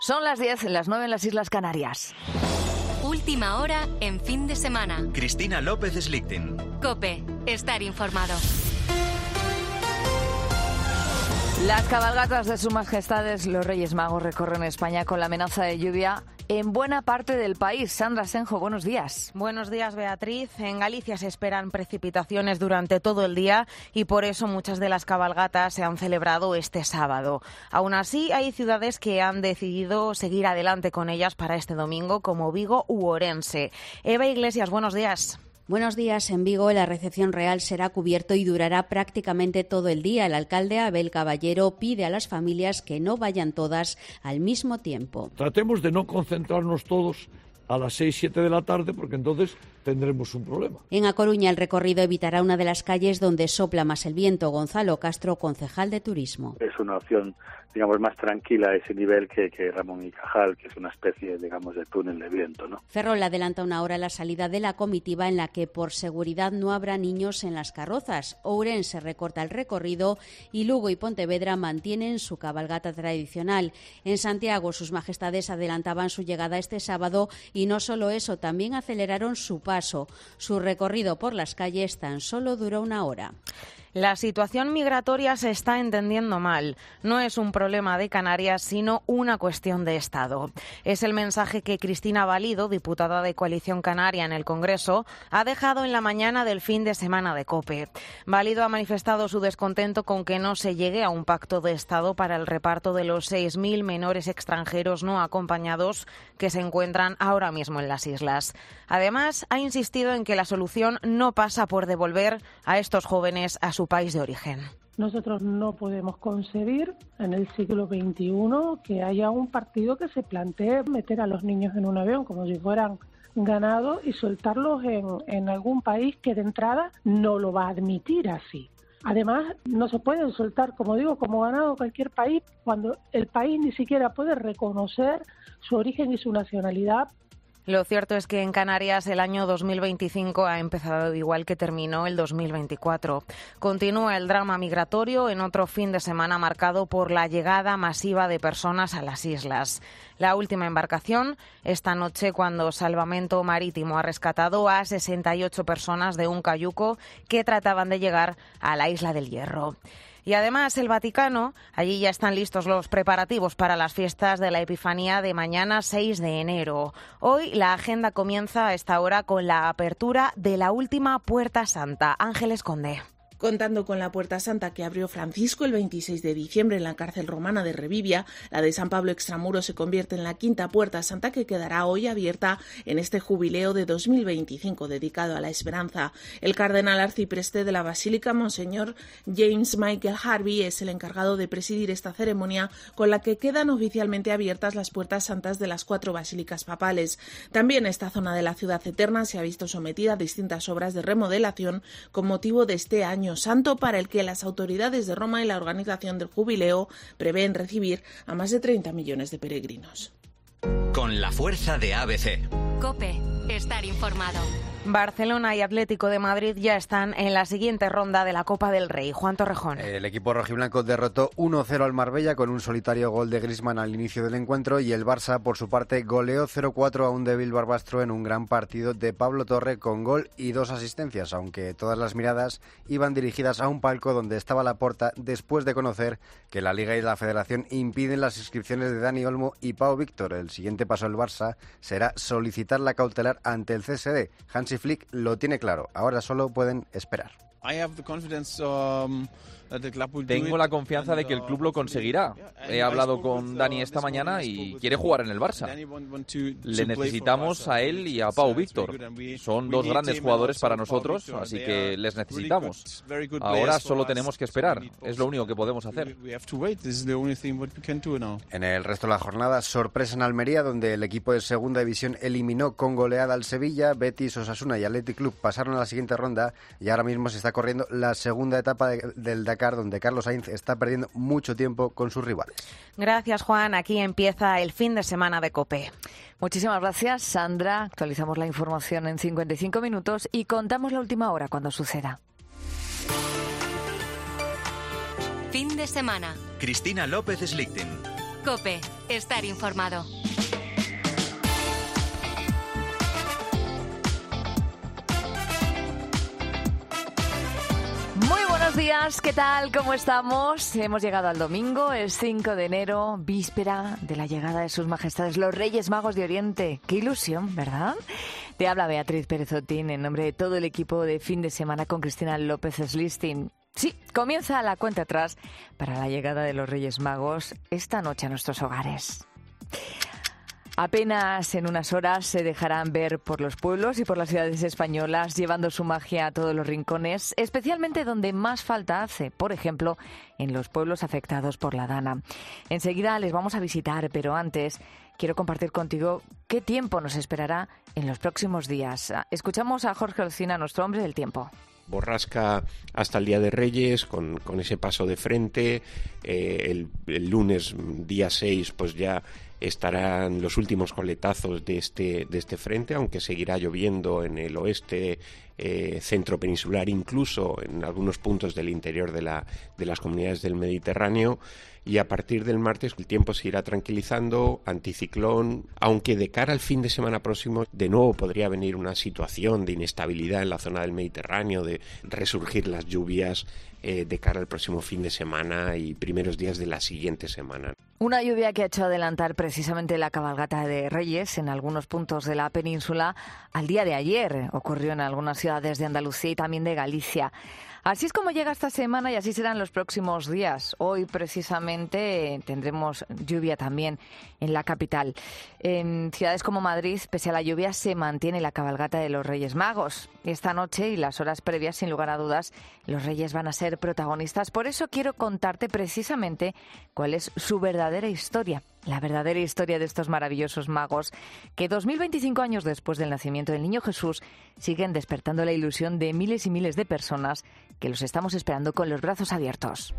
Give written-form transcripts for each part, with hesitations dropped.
Son las 10, las 9 en las Islas Canarias. Última hora en fin de semana. Cristina López Slichting. COPE. Estar informado. Las cabalgatas de sus majestades los Reyes Magos recorren España con la amenaza de lluvia en buena parte del país. Sandra Senjo, buenos días. Buenos días, Beatriz. En Galicia se esperan precipitaciones durante todo el día y por eso muchas de las cabalgatas se han celebrado este sábado. Aún así, hay ciudades que han decidido seguir adelante con ellas para este domingo, como Vigo u Orense. Eva Iglesias, buenos días. Buenos días. En Vigo la recepción real será cubierto y durará prácticamente todo el día. El alcalde Abel Caballero pide a las familias que no vayan todas al mismo tiempo. Tratemos de no concentrarnos todos a las 6-7 de la tarde porque entonces tendremos un problema. En A Coruña el recorrido evitará una de las calles donde sopla más el viento. Gonzalo Castro, concejal de Turismo. Es una opción, digamos, más tranquila a ese nivel que Ramón y Cajal, que es una especie, digamos, de túnel de viento, ¿no? Ferrol adelanta una hora la salida de la comitiva en la que por seguridad no habrá niños en las carrozas. Ourense recorta el recorrido y Lugo y Pontevedra mantienen su cabalgata tradicional. En Santiago sus majestades adelantaban su llegada este sábado y no solo eso, también aceleraron su paso. Su recorrido por las calles tan solo duró una hora. La situación migratoria se está entendiendo mal. No es un problema de Canarias, sino una cuestión de Estado. Es el mensaje que Cristina Valido, diputada de Coalición Canaria en el Congreso, ha dejado en la mañana del fin de semana de COPE. Valido ha manifestado su descontento con que no se llegue a un pacto de Estado para el reparto de los 6.000 menores extranjeros no acompañados que se encuentran ahora mismo en las islas. Además, ha insistido en que la solución no pasa por devolver a estos jóvenes a su país de origen. Nosotros no podemos concebir en el siglo XXI que haya un partido que se plantee meter a los niños en un avión como si fueran ganado y soltarlos en algún país que de entrada no lo va a admitir así. Además, no se pueden soltar, como digo, como ganado cualquier país cuando el país ni siquiera puede reconocer su origen y su nacionalidad. Lo cierto es que en Canarias el año 2025 ha empezado igual que terminó el 2024. Continúa el drama migratorio en otro fin de semana marcado por la llegada masiva de personas a las islas. La última embarcación esta noche cuando Salvamento Marítimo ha rescatado a 68 personas de un cayuco que trataban de llegar a la Isla del Hierro. Y además el Vaticano, allí ya están listos los preparativos para las fiestas de la Epifanía de mañana 6 de enero. Hoy la agenda comienza a esta hora con la apertura de la última Puerta Santa. Ángeles Conde. Contando con la Puerta Santa que abrió Francisco el 26 de diciembre en la cárcel romana de Revivia, la de San Pablo Extramuros se convierte en la quinta Puerta Santa que quedará hoy abierta en este jubileo de 2025 dedicado a la esperanza. El cardenal arcipreste de la Basílica, Monseñor James Michael Harvey, es el encargado de presidir esta ceremonia con la que quedan oficialmente abiertas las Puertas Santas de las 4 basílicas papales. También esta zona de la Ciudad Eterna se ha visto sometida a distintas obras de remodelación con motivo de este año santo para el que las autoridades de Roma y la organización del jubileo prevén recibir a más de 30 millones de peregrinos. Con la fuerza de ABC. COPE. Estar informado. Barcelona y Atlético de Madrid ya están en la siguiente ronda de la Copa del Rey. Juan Torrejón. El equipo rojiblanco derrotó 1-0 al Marbella con un solitario gol de Griezmann al inicio del encuentro y el Barça, por su parte, goleó 0-4 a un débil Barbastro en un gran partido de Pablo Torre con gol y 2 asistencias, aunque todas las miradas iban dirigidas a un palco donde estaba Laporta después de conocer que la Liga y la Federación impiden las inscripciones de Dani Olmo y Pau Víctor. El siguiente paso del Barça será solicitar la cautelar ante el CSD. Hansi Flick lo tiene claro, ahora solo pueden esperar. Tengo la confianza de que el club lo conseguirá. He hablado con Dani esta mañana y quiere jugar en el Barça. Le necesitamos a él y a Pau Víctor. Son 2 grandes jugadores para nosotros, así que les necesitamos. Ahora solo tenemos que esperar. Es lo único que podemos hacer. En el resto de la jornada, sorpresa en Almería, donde el equipo de segunda división eliminó con goleada al Sevilla. Betis, Osasuna y Athletic Club pasaron a la siguiente ronda y ahora mismo se está corriendo la segunda etapa del Dakar, donde Carlos Sainz está perdiendo mucho tiempo con sus rivales. Gracias, Juan. Aquí empieza el fin de semana de COPE. Muchísimas gracias, Sandra. Actualizamos la información en 55 minutos y contamos la última hora cuando suceda. Fin de semana. Cristina López Slichting. COPE. Estar informado. Buenos días, ¿qué tal? ¿Cómo estamos? Hemos llegado al domingo, el 5 de enero, víspera de la llegada de sus majestades los Reyes Magos de Oriente. ¡Qué ilusión!, ¿verdad? Te habla Beatriz Pérez Otín en nombre de todo el equipo de Fin de Semana con Cristina López Slistin. Sí, comienza la cuenta atrás para la llegada de los Reyes Magos esta noche a nuestros hogares. Apenas en unas horas se dejarán ver por los pueblos y por las ciudades españolas, llevando su magia a todos los rincones, especialmente donde más falta hace, por ejemplo, en los pueblos afectados por la Dana. Enseguida les vamos a visitar, pero antes quiero compartir contigo qué tiempo nos esperará en los próximos días. Escuchamos a Jorge Olcina, nuestro hombre del tiempo. Borrasca hasta el Día de Reyes, con ese paso de frente. El lunes, día 6, pues ya estarán los últimos coletazos de este frente, aunque seguirá lloviendo en el oeste, centro peninsular, incluso en algunos puntos del interior de las comunidades del Mediterráneo. Y a partir del martes el tiempo se irá tranquilizando, anticiclón, aunque de cara al fin de semana próximo de nuevo podría venir una situación de inestabilidad en la zona del Mediterráneo, de resurgir las lluvias de cara al próximo fin de semana y primeros días de la siguiente semana. Una lluvia que ha hecho adelantar precisamente la cabalgata de Reyes en algunos puntos de la península al día de ayer. Ocurrió en algunas ciudades de Andalucía y también de Galicia. Así es como llega esta semana y así serán los próximos días. Hoy precisamente tendremos lluvia también en la capital. En ciudades como Madrid, pese a la lluvia, se mantiene la cabalgata de los Reyes Magos. Esta noche y las horas previas, sin lugar a dudas, los Reyes van a ser protagonistas. Por eso quiero contarte precisamente cuál es su verdadera historia. La verdadera historia de estos maravillosos magos que 2025 años después del nacimiento del niño Jesús siguen despertando la ilusión de miles y miles de personas que los estamos esperando con los brazos abiertos.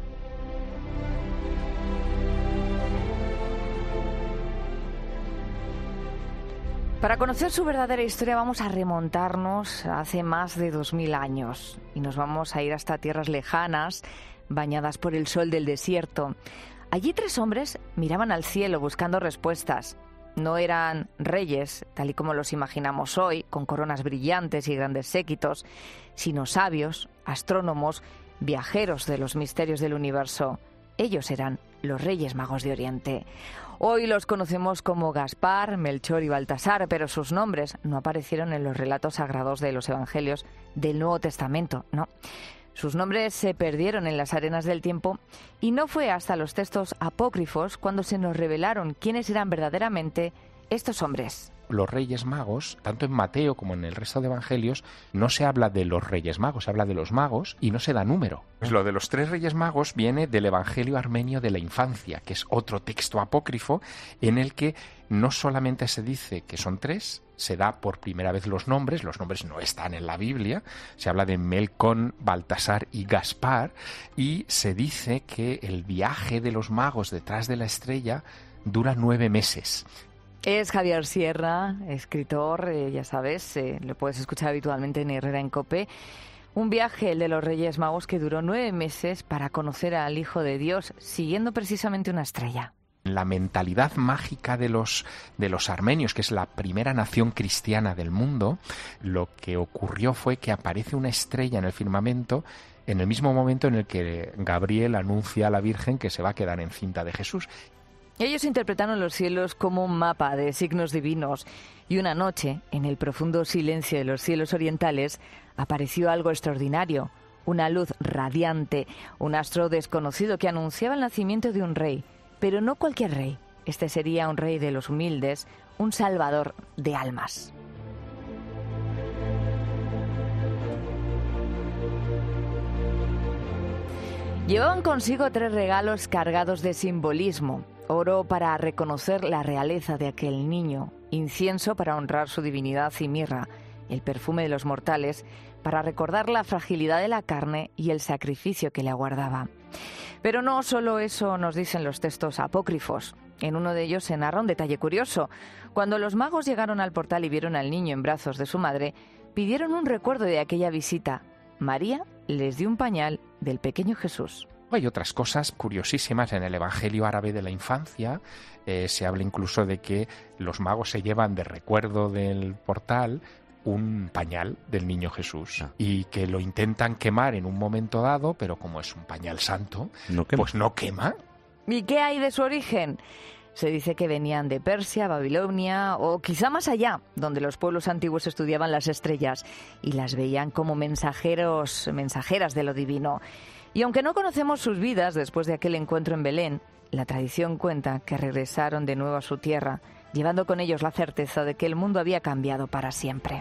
Para conocer su verdadera historia vamos a remontarnos a hace más de 2000 años y nos vamos a ir hasta tierras lejanas, bañadas por el sol del desierto. Allí 3 hombres miraban al cielo buscando respuestas. No eran reyes, tal y como los imaginamos hoy, con coronas brillantes y grandes séquitos, sino sabios, astrónomos, viajeros de los misterios del universo. Ellos eran los Reyes Magos de Oriente. Hoy los conocemos como Gaspar, Melchor y Baltasar, pero sus nombres no aparecieron en los relatos sagrados de los Evangelios del Nuevo Testamento, no. Sus nombres se perdieron en las arenas del tiempo y no fue hasta los textos apócrifos cuando se nos revelaron quiénes eran verdaderamente estos hombres. Los Reyes Magos, tanto en Mateo como en el resto de evangelios, no se habla de los Reyes Magos, se habla de los magos y no se da número. Pues lo de los 3 Reyes Magos viene del Evangelio armenio de la infancia, que es otro texto apócrifo en el que no solamente se dice que son 3, se da por primera vez los nombres no están en la Biblia, se habla de Melcón, Baltasar y Gaspar, y se dice que el viaje de los magos detrás de la estrella dura 9 meses. Es Javier Sierra, escritor, ya sabes, lo puedes escuchar habitualmente en Herrera en COPE. Un viaje, el de los Reyes Magos, que duró 9 meses para conocer al Hijo de Dios, siguiendo precisamente una estrella. La mentalidad mágica de los armenios, que es la primera nación cristiana del mundo, lo que ocurrió fue que aparece una estrella en el firmamento en el mismo momento en el que Gabriel anuncia a la Virgen que se va a quedar encinta de Jesús. Ellos interpretaron los cielos como un mapa de signos divinos y una noche, en el profundo silencio de los cielos orientales, apareció algo extraordinario, una luz radiante, un astro desconocido que anunciaba el nacimiento de un rey, pero no cualquier rey. Este sería un rey de los humildes, un salvador de almas. Llevaban consigo 3 regalos cargados de simbolismo. Oro para reconocer la realeza de aquel niño, incienso para honrar su divinidad y mirra, el perfume de los mortales para recordar la fragilidad de la carne y el sacrificio que le aguardaba. Pero no solo eso nos dicen los textos apócrifos. En uno de ellos se narra un detalle curioso. Cuando los magos llegaron al portal y vieron al niño en brazos de su madre, pidieron un recuerdo de aquella visita. María les dio un pañal del pequeño Jesús. Hay otras cosas curiosísimas en el Evangelio árabe de la infancia. Se habla incluso de que los magos se llevan de recuerdo del portal un pañal del niño Jesús y que lo intentan quemar en un momento dado, pero como es un pañal santo, pues no quema. ¿Y qué hay de su origen? Se dice que venían de Persia, Babilonia o quizá más allá, donde los pueblos antiguos estudiaban las estrellas y las veían como mensajeras de lo divino. Y aunque no conocemos sus vidas después de aquel encuentro en Belén, la tradición cuenta que regresaron de nuevo a su tierra, llevando con ellos la certeza de que el mundo había cambiado para siempre.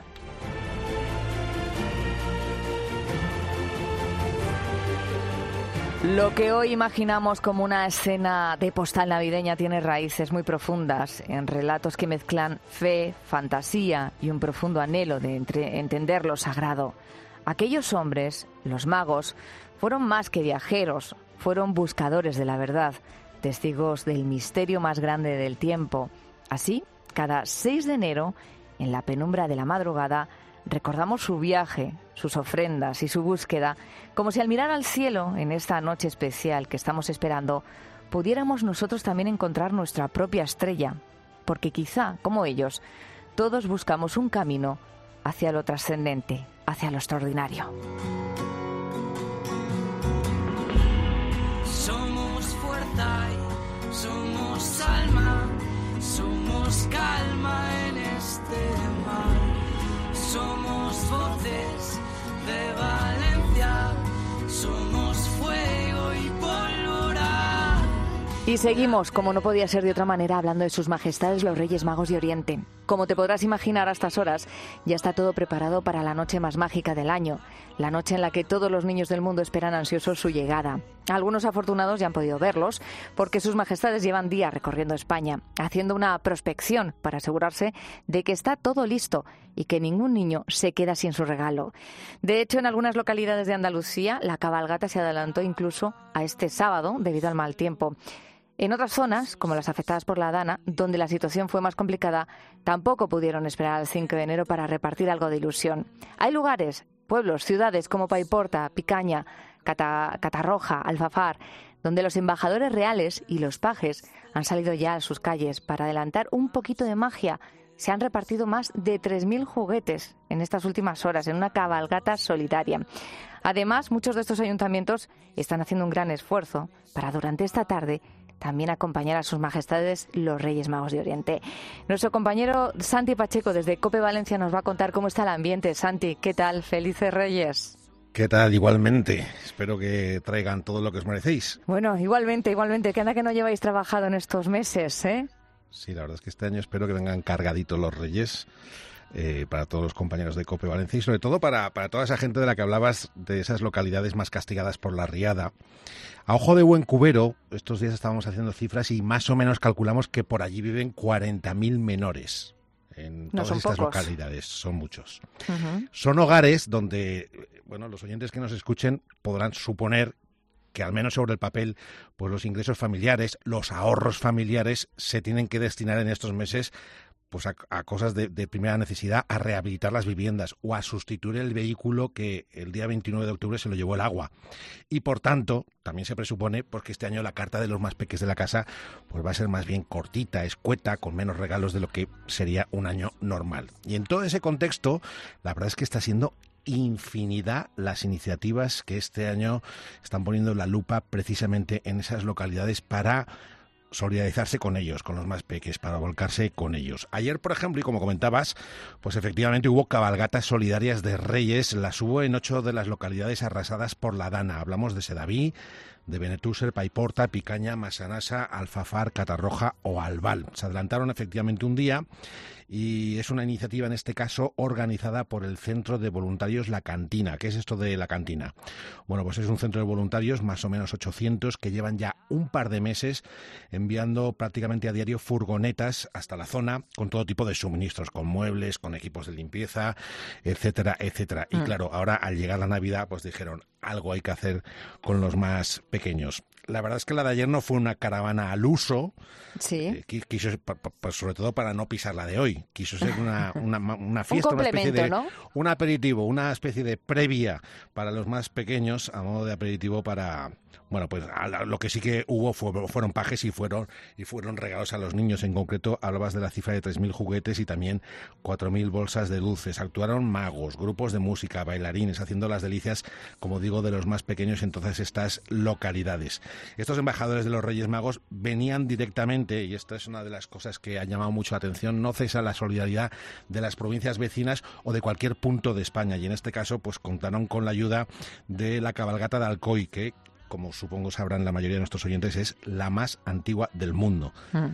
Lo que hoy imaginamos como una escena de postal navideña tiene raíces muy profundas en relatos que mezclan fe, fantasía y un profundo anhelo de entender lo sagrado. Aquellos hombres, los magos, fueron más que viajeros, fueron buscadores de la verdad, testigos del misterio más grande del tiempo. Así, cada 6 de enero, en la penumbra de la madrugada, recordamos su viaje, sus ofrendas y su búsqueda, como si al mirar al cielo en esta noche especial que estamos esperando, pudiéramos nosotros también encontrar nuestra propia estrella, porque quizá, como ellos, todos buscamos un camino hacia lo trascendente, hacia lo extraordinario. Somos fuerza y somos alma, somos calma en este mar, somos voces de Valencia, somos fuego y pólvora. Y seguimos, como no podía ser de otra manera, hablando de sus majestades los Reyes Magos de Oriente. Como te podrás imaginar, a estas horas ya está todo preparado para la noche más mágica del año, la noche en la que todos los niños del mundo esperan ansiosos su llegada. Algunos afortunados ya han podido verlos, porque sus majestades llevan días recorriendo España, haciendo una prospección para asegurarse de que está todo listo y que ningún niño se queda sin su regalo. De hecho, en algunas localidades de Andalucía, la cabalgata se adelantó incluso a este sábado debido al mal tiempo. En otras zonas, como las afectadas por la Dana, donde la situación fue más complicada, tampoco pudieron esperar al 5 de enero para repartir algo de ilusión. Hay lugares, pueblos, ciudades como Paiporta, Picaña, Catarroja, Alfafar, donde los embajadores reales y los pajes han salido ya a sus calles para adelantar un poquito de magia. Se han repartido más de 3.000 juguetes en estas últimas horas, en una cabalgata solidaria. Además, muchos de estos ayuntamientos están haciendo un gran esfuerzo para, durante esta tarde, también acompañar a sus majestades los Reyes Magos de Oriente. Nuestro compañero Santi Pacheco desde COPE Valencia nos va a contar cómo está el ambiente. Santi, ¿qué tal? ¡Felices Reyes! ¿Qué tal? Igualmente. Espero que traigan todo lo que os merecéis. Bueno, igualmente. Que anda que no lleváis trabajado en estos meses, ¿eh? Sí, la verdad es que este año espero que vengan cargaditos los Reyes para todos los compañeros de COPE Valencia y sobre todo para toda esa gente de la que hablabas, de esas localidades más castigadas por la riada. A ojo de buen cubero, estos días estábamos haciendo cifras y más o menos calculamos que por allí viven 40.000 menores. En todas estas localidades, son muchos. Uh-huh. Son hogares donde, bueno, los oyentes que nos escuchen podrán suponer que al menos sobre el papel, pues los ingresos familiares, los ahorros familiares se tienen que destinar en estos meses pues a cosas de primera necesidad, a rehabilitar las viviendas o a sustituir el vehículo que el día 29 de octubre se lo llevó el agua. Y por tanto, también se presupone pues que este año la carta de los más peques de la casa pues va a ser más bien cortita, escueta, con menos regalos de lo que sería un año normal. Y en todo ese contexto, la verdad es que está siendo infinidad las iniciativas que este año están poniendo la lupa precisamente en esas localidades para solidarizarse con ellos, con los más peques, para volcarse con ellos. Ayer, por ejemplo, y como comentabas, pues efectivamente hubo cabalgatas solidarias de Reyes, las hubo en 8 de las localidades arrasadas por la Dana. Hablamos de Sedaví, de Benetúser, Paiporta, Picaña, Massanassa, Alfafar, Catarroja o Albal. Se adelantaron efectivamente un día y es una iniciativa en este caso organizada por el Centro de Voluntarios La Cantina. ¿Qué es esto de La Cantina? Bueno, pues es un centro de voluntarios, más o menos 800, que llevan ya un par de meses enviando prácticamente a diario furgonetas hasta la zona con todo tipo de suministros, con muebles, con equipos de limpieza, etcétera, etcétera. Y claro, ahora al llegar la Navidad, pues dijeron, algo hay que hacer con los más pequeños. la verdad es que la de ayer no fue una caravana al uso. Sí. Quiso, sobre todo para no pisar la de hoy. Quiso ser una fiesta, un complemento, ¿no? Un aperitivo, una especie de previa para los más pequeños, a modo de aperitivo para... Bueno, pues lo que sí que hubo fueron pajes y fueron regalos a los niños. En concreto, hablabas de la cifra de 3.000 juguetes y también 4.000 bolsas de dulces. Actuaron magos, grupos de música, bailarines, haciendo las delicias, como digo, de los más pequeños en todas estas localidades. Estos embajadores de los Reyes Magos venían directamente, y esta es una de las cosas que ha llamado mucho la atención, no cesa la solidaridad de las provincias vecinas o de cualquier punto de España. Y en este caso, pues contaron con la ayuda de la cabalgata de Alcoy, que, como supongo sabrán la mayoría de nuestros oyentes, es la más antigua del mundo.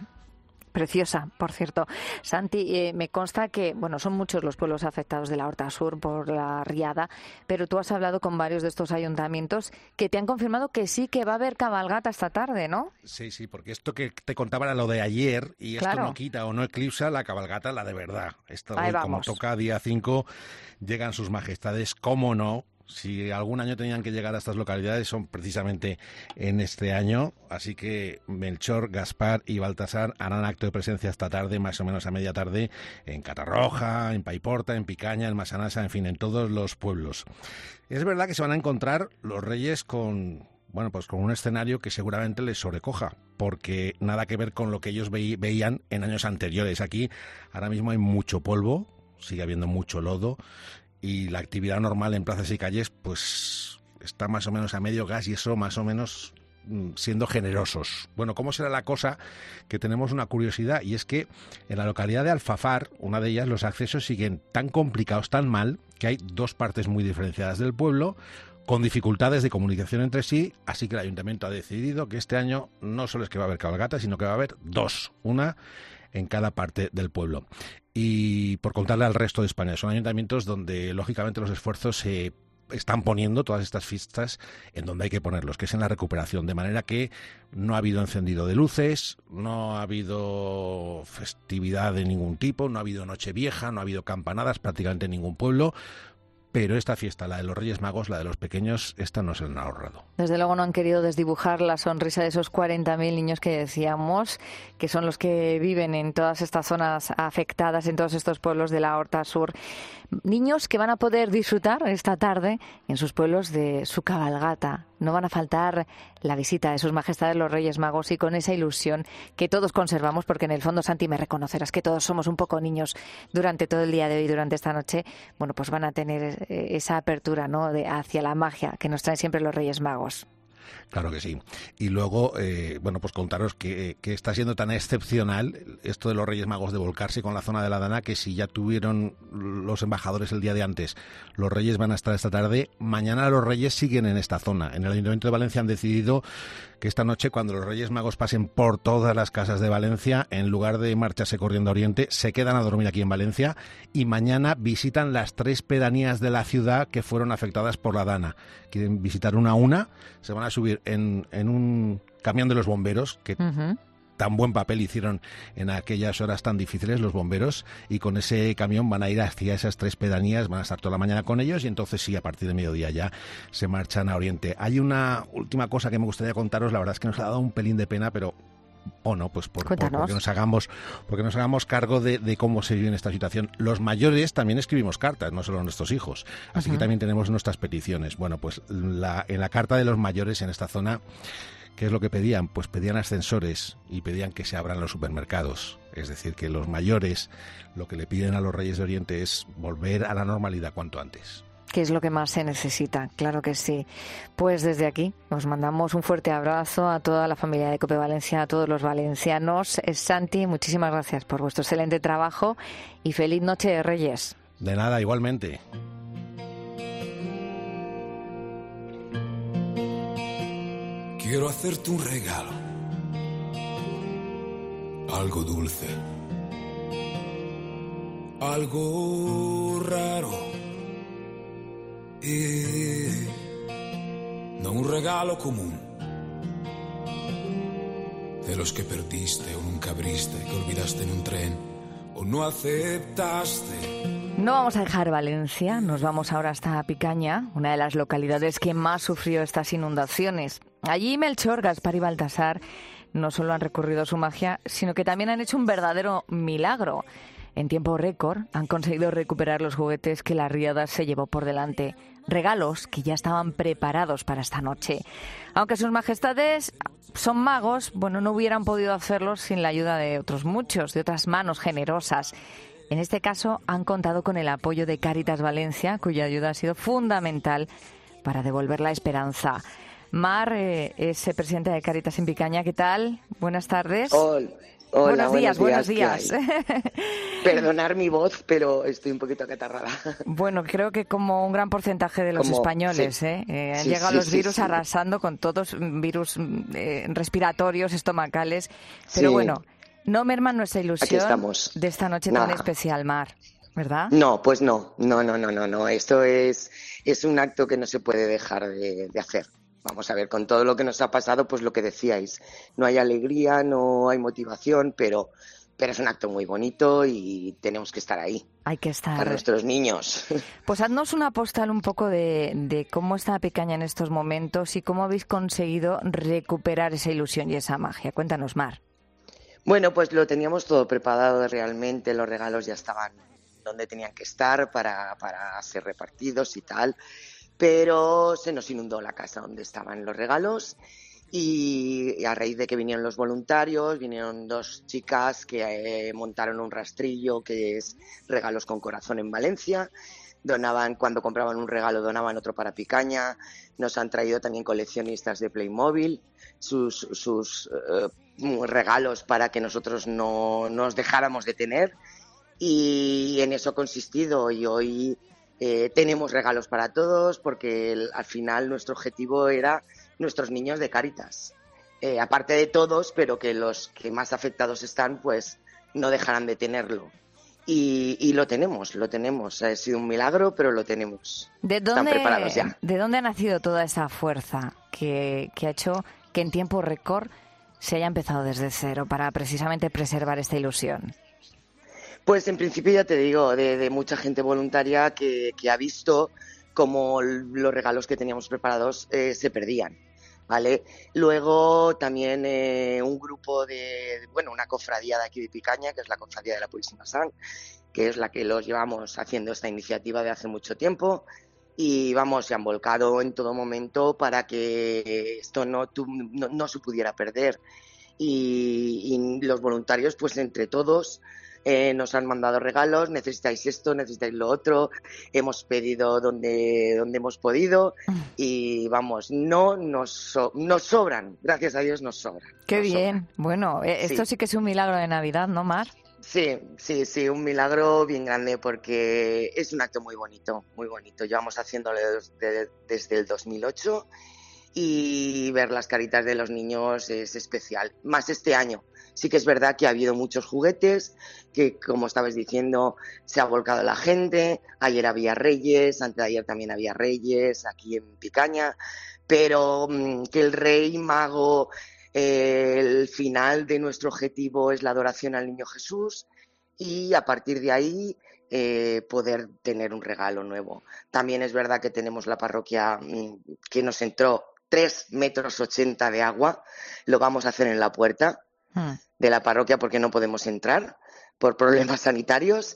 Preciosa, por cierto. Santi, me consta que, bueno, son muchos los pueblos afectados de la Horta Sur por la riada, pero tú has hablado con varios de estos ayuntamientos que te han confirmado que sí que va a haber cabalgata esta tarde, ¿no? Sí, porque esto que te contaba era lo de ayer, y esto claro. no quita o no eclipsa la cabalgata, la de verdad. Esta hoy, como vamos. toca día 5, llegan sus majestades, cómo no. Si algún año tenían que llegar a estas localidades, son precisamente en este año. Así que Melchor, Gaspar y Baltasar harán acto de presencia esta tarde, más o menos a media tarde, en Catarroja, en Paiporta, en Picaña, en Massanassa, en fin, en todos los pueblos. Es verdad que se van a encontrar los reyes con un escenario que seguramente les sobrecoja, porque nada que ver con lo que ellos veían en años anteriores. Aquí ahora mismo hay mucho polvo, sigue habiendo mucho lodo, y la actividad normal en plazas y calles pues está más o menos a medio gas, y eso más o menos siendo generosos. Bueno, ¿cómo será la cosa? Que tenemos una curiosidad, y es que en la localidad de Alfafar, una de ellas, los accesos siguen tan complicados, tan mal, que hay dos partes muy diferenciadas del pueblo, con dificultades de comunicación entre sí, así que el ayuntamiento ha decidido que este año no solo es que va a haber cabalgata, sino que va a haber dos, una en cada parte del pueblo. Y por contarle al resto de España, son ayuntamientos donde lógicamente los esfuerzos se están poniendo, todas estas fiestas, en donde hay que ponerlos, que es en la recuperación, de manera que no ha habido encendido de luces, no ha habido festividad de ningún tipo, no ha habido Nochevieja, no ha habido campanadas prácticamente en ningún pueblo. Pero esta fiesta, la de los Reyes Magos, la de los pequeños, esta no se la han ahorrado. Desde luego no han querido desdibujar la sonrisa de esos 40.000 niños que decíamos, que son los que viven en todas estas zonas afectadas, en todos estos pueblos de la Horta Sur. Niños que van a poder disfrutar esta tarde en sus pueblos de su cabalgata. No van a faltar la visita de sus majestades los Reyes Magos, y con esa ilusión que todos conservamos, porque en el fondo, Santi, me reconocerás que todos somos un poco niños durante todo el día de hoy, durante esta noche, bueno, pues van a tener esa apertura, ¿no?, hacia la magia que nos traen siempre los Reyes Magos. Claro que sí. Y luego, pues contaros que está siendo tan excepcional esto de los Reyes Magos de volcarse con la zona de la Dana, que si ya tuvieron los embajadores el día de antes, los Reyes van a estar esta tarde. Mañana los Reyes siguen en esta zona. En el Ayuntamiento de Valencia han decidido que esta noche, cuando los Reyes Magos pasen por todas las casas de Valencia, en lugar de marcharse corriendo a Oriente, se quedan a dormir aquí en Valencia, y mañana visitan las 3 pedanías de la ciudad que fueron afectadas por la Dana. Quieren visitar una a una, se van a subir en un camión de los bomberos, que tan buen papel hicieron en aquellas horas tan difíciles los bomberos, y con ese camión van a ir hacia esas 3 pedanías, van a estar toda la mañana con ellos, y entonces sí, a partir de mediodía ya se marchan a Oriente. Hay una última cosa que me gustaría contaros, la verdad es que nos ha dado un pelín de pena, pero porque nos hagamos cargo de cómo se vive en esta situación. Los mayores también escribimos cartas, no solo nuestros hijos, así que también tenemos nuestras peticiones. Bueno, pues en la carta de los mayores en esta zona, ¿qué es lo que pedían? Pues pedían ascensores y pedían que se abran los supermercados. Es decir, que los mayores lo que le piden a los Reyes de Oriente es volver a la normalidad cuanto antes. Que es lo que más se necesita, claro que sí. Pues desde aquí os mandamos un fuerte abrazo a toda la familia de COPE Valencia, a todos los valencianos. Santi, muchísimas gracias por vuestro excelente trabajo y feliz noche de Reyes. De nada, igualmente. Quiero hacerte un regalo, algo dulce, algo raro. No un regalo común, de los que perdiste o nunca abriste, que olvidaste en un tren o no aceptaste. No vamos a dejar Valencia, nos vamos ahora hasta Picaña, una de las localidades que más sufrió estas inundaciones. Allí Melchor, Gaspar y Baltasar no solo han recurrido a su magia, sino que también han hecho un verdadero milagro. En tiempo récord han conseguido recuperar los juguetes que la riada se llevó por delante. Regalos que ya estaban preparados para esta noche. Aunque sus majestades son magos, bueno, no hubieran podido hacerlo sin la ayuda de otros muchos, de otras manos generosas. En este caso han contado con el apoyo de Cáritas Valencia, cuya ayuda ha sido fundamental para devolver la esperanza. Mar es presidenta de Cáritas en Picaña. ¿Qué tal? Buenas tardes. Hola, buenos días. Perdonar mi voz, pero estoy un poquito acatarrada. Bueno, creo que como un gran porcentaje de los españoles, sí. Han llegado los virus arrasando con todos, virus respiratorios, estomacales. Pero bueno, no merman nuestra ilusión de esta noche tan especial, Mar, ¿verdad? No, pues no. Esto es un acto que no se puede dejar de hacer. Vamos a ver, con todo lo que nos ha pasado, pues lo que decíais, no hay alegría, no hay motivación, pero es un acto muy bonito y tenemos que estar ahí. Hay que estar. Para nuestros niños. Pues haznos una postal un poco de cómo está Picaña en estos momentos y cómo habéis conseguido recuperar esa ilusión y esa magia. Cuéntanos, Mar. Bueno, pues lo teníamos todo preparado realmente, los regalos ya estaban donde tenían que estar para ser repartidos y tal. Pero se nos inundó la casa donde estaban los regalos y a raíz de que vinieron los voluntarios, vinieron 2 chicas que montaron un rastrillo que es Regalos con Corazón en Valencia. Donaban, cuando compraban un regalo, donaban otro para Picaña. Nos han traído también coleccionistas de Playmobil sus regalos para que nosotros no nos dejáramos de tener. Y en eso ha consistido y hoy... tenemos regalos para todos porque al final nuestro objetivo era nuestros niños de Cáritas. Aparte de todos, pero que los que más afectados están, pues no dejarán de tenerlo. Y lo tenemos. Ha sido un milagro, pero lo tenemos. Están preparados ya. ¿De dónde ha nacido toda esa fuerza que ha hecho que en tiempo récord se haya empezado desde cero para precisamente preservar esta ilusión? Pues en principio ya te digo, de mucha gente voluntaria que ha visto cómo los regalos que teníamos preparados se perdían, ¿vale? Luego también un grupo una cofradía de aquí de Picaña, que es la Cofradía de la Purísima Sang, que es la que los llevamos haciendo esta iniciativa de hace mucho tiempo y se han volcado en todo momento para que esto no se pudiera perder. Y los voluntarios, pues entre todos... nos han mandado regalos, necesitáis esto, necesitáis lo otro, hemos pedido donde hemos podido y nos sobran, gracias a Dios nos sobran. Qué bien, bueno, esto sí que es un milagro de Navidad, ¿no, Mar? Sí, un milagro bien grande porque es un acto muy bonito, muy bonito. Llevamos haciéndolo desde el 2008 y ver las caritas de los niños es especial, más este año. Sí que es verdad que ha habido muchos juguetes, que como estabas diciendo, se ha volcado la gente. Ayer había Reyes, antes de ayer también había Reyes aquí en Picaña, pero que el Rey Mago, el final de nuestro objetivo es la adoración al Niño Jesús y a partir de ahí poder tener un regalo nuevo. También es verdad que tenemos la parroquia que nos entró 3,80 metros de agua, lo vamos a hacer en la puerta de la parroquia porque no podemos entrar por problemas sanitarios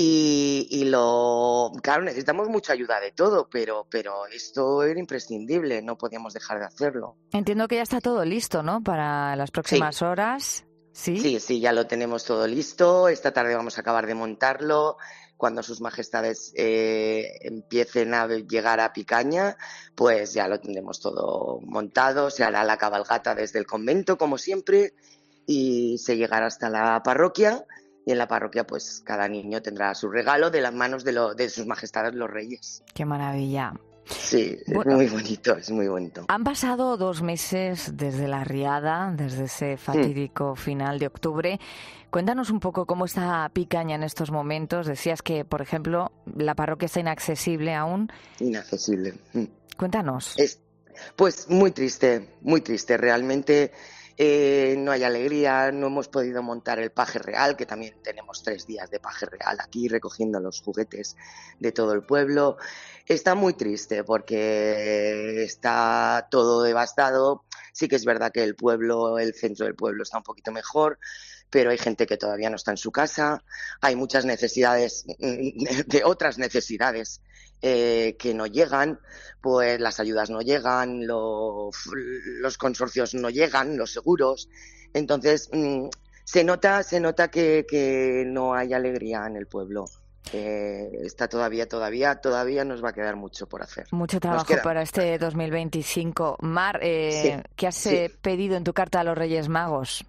claro, necesitamos mucha ayuda de todo, pero esto era imprescindible, no podíamos dejar de hacerlo. Entiendo que ya está todo listo, ¿no? Para las próximas horas. ¿Sí? Sí, ya lo tenemos todo listo. Esta tarde vamos a acabar de montarlo. Cuando sus majestades empiecen a llegar a Picaña, pues ya lo tendremos todo montado. Se hará la cabalgata desde el convento, como siempre, y se llegará hasta la parroquia. Y en la parroquia, pues cada niño tendrá su regalo de las manos de sus majestades los reyes. ¡Qué maravilla! Sí, bueno, es muy bonito. Han pasado 2 meses desde la riada, desde ese fatídico final de octubre. Cuéntanos un poco cómo está Picaña en estos momentos. Decías que, por ejemplo, la parroquia está inaccesible aún. Inaccesible. Cuéntanos. Pues muy triste. Realmente no hay alegría, no hemos podido montar el paje real, que también tenemos 3 días de paje real aquí recogiendo los juguetes de todo el pueblo. Está muy triste porque está todo devastado. Sí que es verdad que el centro del pueblo está un poquito mejor, pero hay gente que todavía no está en su casa, hay muchas necesidades de otras necesidades que no llegan, pues las ayudas no llegan, los consorcios no llegan, los seguros. Entonces se nota que no hay alegría en el pueblo. Está todavía nos va a quedar mucho por hacer. Mucho trabajo para este 2025. Mar, ¿qué has pedido en tu carta a los Reyes Magos?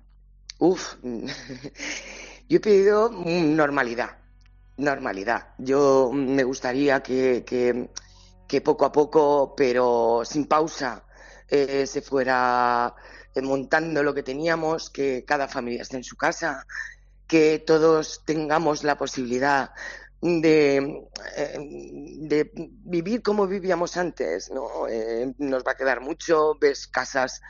Yo he pedido normalidad. Yo me gustaría que poco a poco, pero sin pausa, se fuera montando lo que teníamos, que cada familia esté en su casa, que todos tengamos la posibilidad de vivir como vivíamos antes, ¿no? Nos va a quedar mucho, ves casas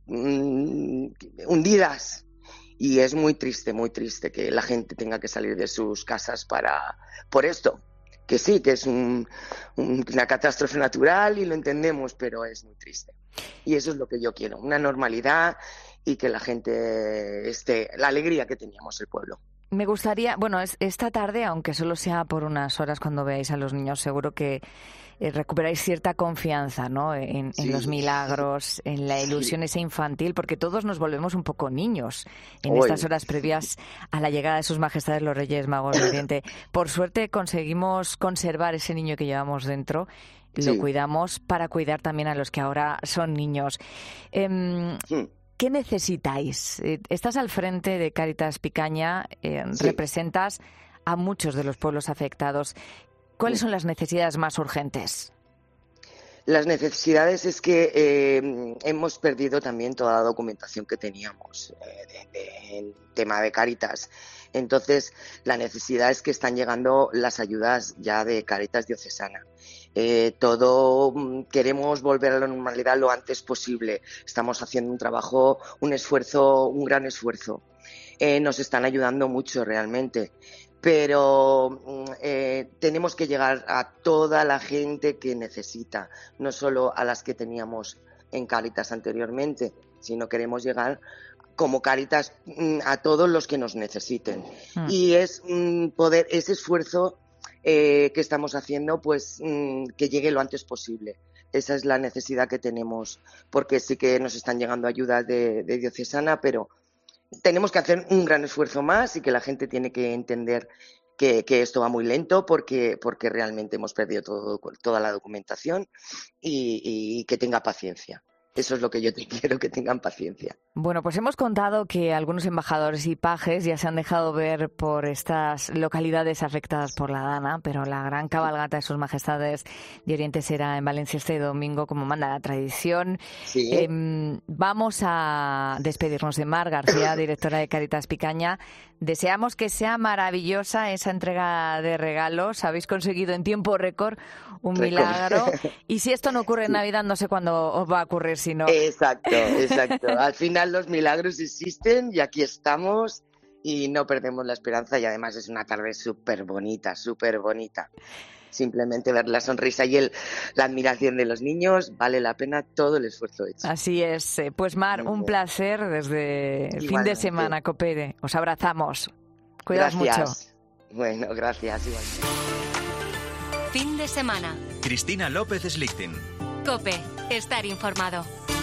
hundidas. Y es muy triste que la gente tenga que salir de sus casas por esto. Que sí, que es una catástrofe natural y lo entendemos, pero es muy triste. Y eso es lo que yo quiero, una normalidad y que la gente la alegría que teníamos el pueblo. Me gustaría, esta tarde, aunque solo sea por unas horas cuando veáis a los niños, seguro que recuperáis cierta confianza, ¿no? En los milagros, en la ilusión esa infantil, porque todos nos volvemos un poco niños en estas horas previas a la llegada de sus majestades los Reyes Magos de Oriente. Por suerte conseguimos conservar ese niño que llevamos dentro, lo cuidamos para cuidar también a los que ahora son niños. ¿Qué necesitáis? Estás al frente de Cáritas Picaña, representas a muchos de los pueblos afectados. ¿Cuáles son las necesidades más urgentes? Las necesidades es que hemos perdido también toda la documentación que teníamos en tema de Cáritas. Entonces, la necesidad es que están llegando las ayudas ya de Cáritas diocesana. Queremos volver a la normalidad lo antes posible. Estamos haciendo un trabajo, un gran esfuerzo. Nos están ayudando mucho realmente. Pero tenemos que llegar a toda la gente que necesita, no solo a las que teníamos en Cáritas anteriormente, sino queremos llegar como Cáritas a todos los que nos necesiten. Y es ese esfuerzo que estamos haciendo, pues que llegue lo antes posible. Esa es la necesidad que tenemos, porque sí que nos están llegando ayudas de diocesana, pero tenemos que hacer un gran esfuerzo más y que la gente tiene que entender que esto va muy lento porque realmente hemos perdido toda la documentación y que tenga paciencia. Eso es lo que yo te quiero, que tengan paciencia. Bueno, pues hemos contado que algunos embajadores y pajes ya se han dejado ver por estas localidades afectadas por la Dana, pero la gran cabalgata de sus majestades de Oriente será en Valencia este domingo, como manda la tradición. Sí. Vamos a despedirnos de Mar García, directora de Cáritas Picaña. Deseamos que sea maravillosa esa entrega de regalos. Habéis conseguido en tiempo récord un milagro. Y si esto no ocurre en Navidad, no sé cuándo os va a ocurrir, si no. Exacto. Al final los milagros existen y aquí estamos y no perdemos la esperanza, y además es una tarde súper bonita. Simplemente ver la sonrisa y la admiración de los niños vale la pena todo el esfuerzo hecho. Así es. Pues Mar, un placer desde el fin de semana, COPE. Os abrazamos. Cuidaos mucho. Bueno, gracias. Igualmente. Fin de semana. Cristina López Slichting. COPE. Estar informado.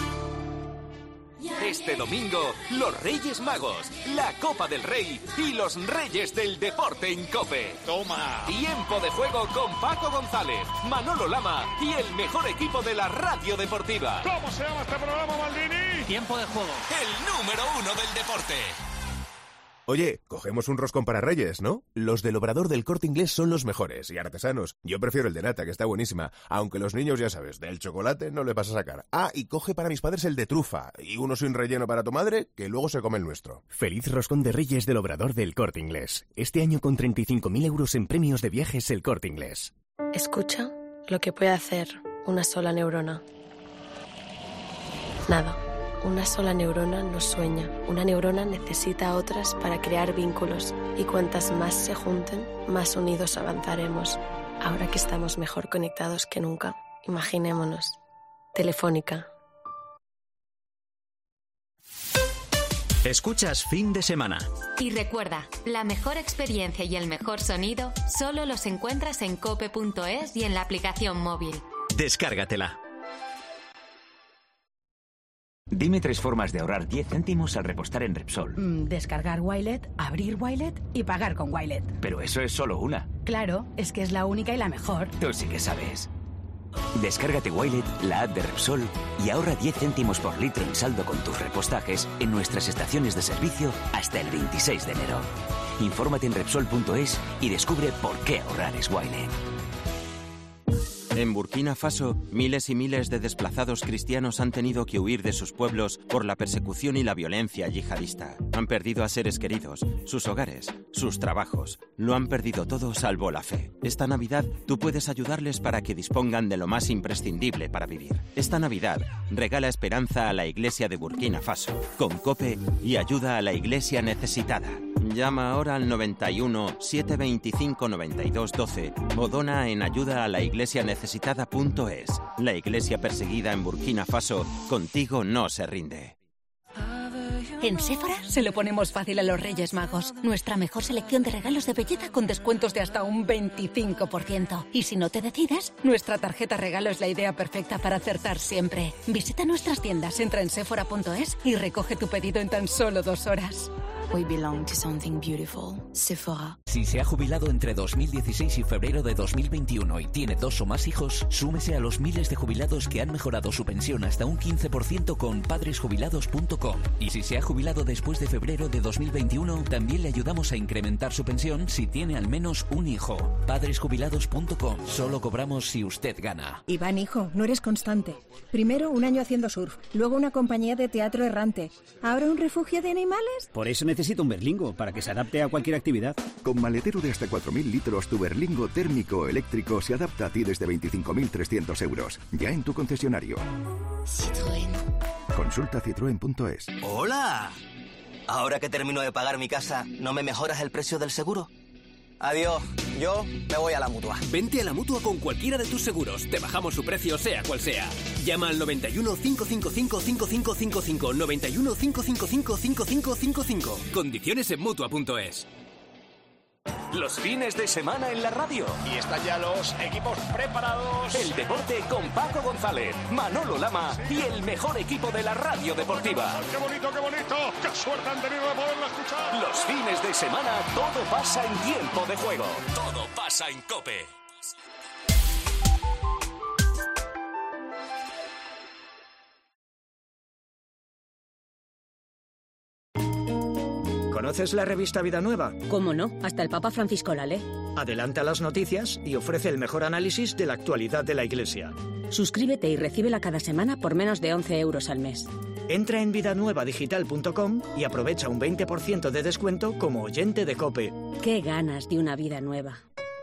Este domingo, los Reyes Magos, la Copa del Rey y los Reyes del Deporte en COPE. ¡Toma! Tiempo de juego con Paco González, Manolo Lama y el mejor equipo de la radio deportiva. ¿Cómo se llama este programa, Maldini? Tiempo de juego. El número 1 del deporte. Oye, cogemos un roscón para Reyes, ¿no? Los del Obrador del Corte Inglés son los mejores y artesanos. Yo prefiero el de nata, que está buenísima. Aunque los niños, ya sabes, del chocolate no le vas a sacar. Ah, y coge para mis padres el de trufa. Y uno sin relleno para tu madre, que luego se come el nuestro. Feliz roscón de Reyes del Obrador del Corte Inglés. Este año con 35.000 euros en premios de viajes El Corte Inglés. Escucha lo que puede hacer una sola neurona. Nada. Una sola neurona no sueña. Una neurona necesita a otras para crear vínculos. Y cuantas más se junten, más unidos avanzaremos. Ahora que estamos mejor conectados que nunca, imaginémonos. Telefónica. Escuchas Fin de Semana. Y recuerda, la mejor experiencia y el mejor sonido solo los encuentras en cope.es y en la aplicación móvil. Descárgatela. Dime 3 formas de ahorrar 10 céntimos al repostar en Repsol. Descargar Wilet, abrir Wilet y pagar con Wilet. Pero eso es solo una. Claro, es que es la única y la mejor. Tú sí que sabes. Descárgate Wilet, la app de Repsol, y ahorra 10 céntimos por litro en saldo con tus repostajes en nuestras estaciones de servicio hasta el 26 de enero. Infórmate en Repsol.es y descubre por qué ahorrar es Wilet. En Burkina Faso, miles y miles de desplazados cristianos han tenido que huir de sus pueblos por la persecución y la violencia yihadista. Han perdido a seres queridos, sus hogares, sus trabajos. Lo han perdido todo salvo la fe. Esta Navidad, tú puedes ayudarles para que dispongan de lo más imprescindible para vivir. Esta Navidad, regala esperanza a la Iglesia de Burkina Faso, con COPE y ayuda a la Iglesia necesitada. Llama ahora al 91 725 92 12 o dona en ayudaalaiglesianecesitada.es. La iglesia perseguida en Burkina Faso, contigo no se rinde. En Sephora se lo ponemos fácil a los Reyes Magos. Nuestra mejor selección de regalos de belleza con descuentos de hasta un 25%. Y si no te decides, nuestra tarjeta regalo es la idea perfecta para acertar siempre. Visita nuestras tiendas, entra en sephora.es y recoge tu pedido en tan solo 2 horas. We belong to something beautiful. Sephora. Si se ha jubilado entre 2016 y febrero de 2021 y tiene 2 o más hijos, súmese a los miles de jubilados que han mejorado su pensión hasta un 15% con padresjubilados.com. Y si se ha jubilado después de febrero de 2021, también le ayudamos a incrementar su pensión si tiene al menos un hijo. Padresjubilados.com. Solo cobramos si usted gana. Iván, hijo, no eres constante. Primero un año haciendo surf, luego una compañía de teatro errante, ahora un refugio de animales. Por eso necesito un Berlingo, para que se adapte a cualquier actividad. Con maletero de hasta 4.000 litros, tu Berlingo térmico eléctrico se adapta a ti desde 25.300 euros. Ya en tu concesionario. Citroën. Consulta citroen.es. ¡Hola! Ahora que termino de pagar mi casa, ¿no me mejoras el precio del seguro? Adiós, yo me voy a la Mutua. Vente a la Mutua con cualquiera de tus seguros. Te bajamos su precio sea cual sea. Llama al 91 555 5555. 91 555 5555. Condiciones en Mutua.es. Los fines de semana en la radio. Y están ya los equipos preparados. El deporte con Paco González, Manolo Lama y el mejor equipo de la radio deportiva. ¡Qué bonito, qué bonito! ¡Qué suerte han tenido de poderlo escuchar! Los fines de semana todo pasa en tiempo de juego. Todo pasa en COPE. ¿Conoces la revista Vida Nueva? ¿Cómo no? Hasta el Papa Francisco la lee. Adelanta las noticias y ofrece el mejor análisis de la actualidad de la Iglesia. Suscríbete y recíbela cada semana por menos de 11 euros al mes. Entra en vidanuevadigital.com y aprovecha un 20% de descuento como oyente de COPE. ¡Qué ganas de una vida nueva!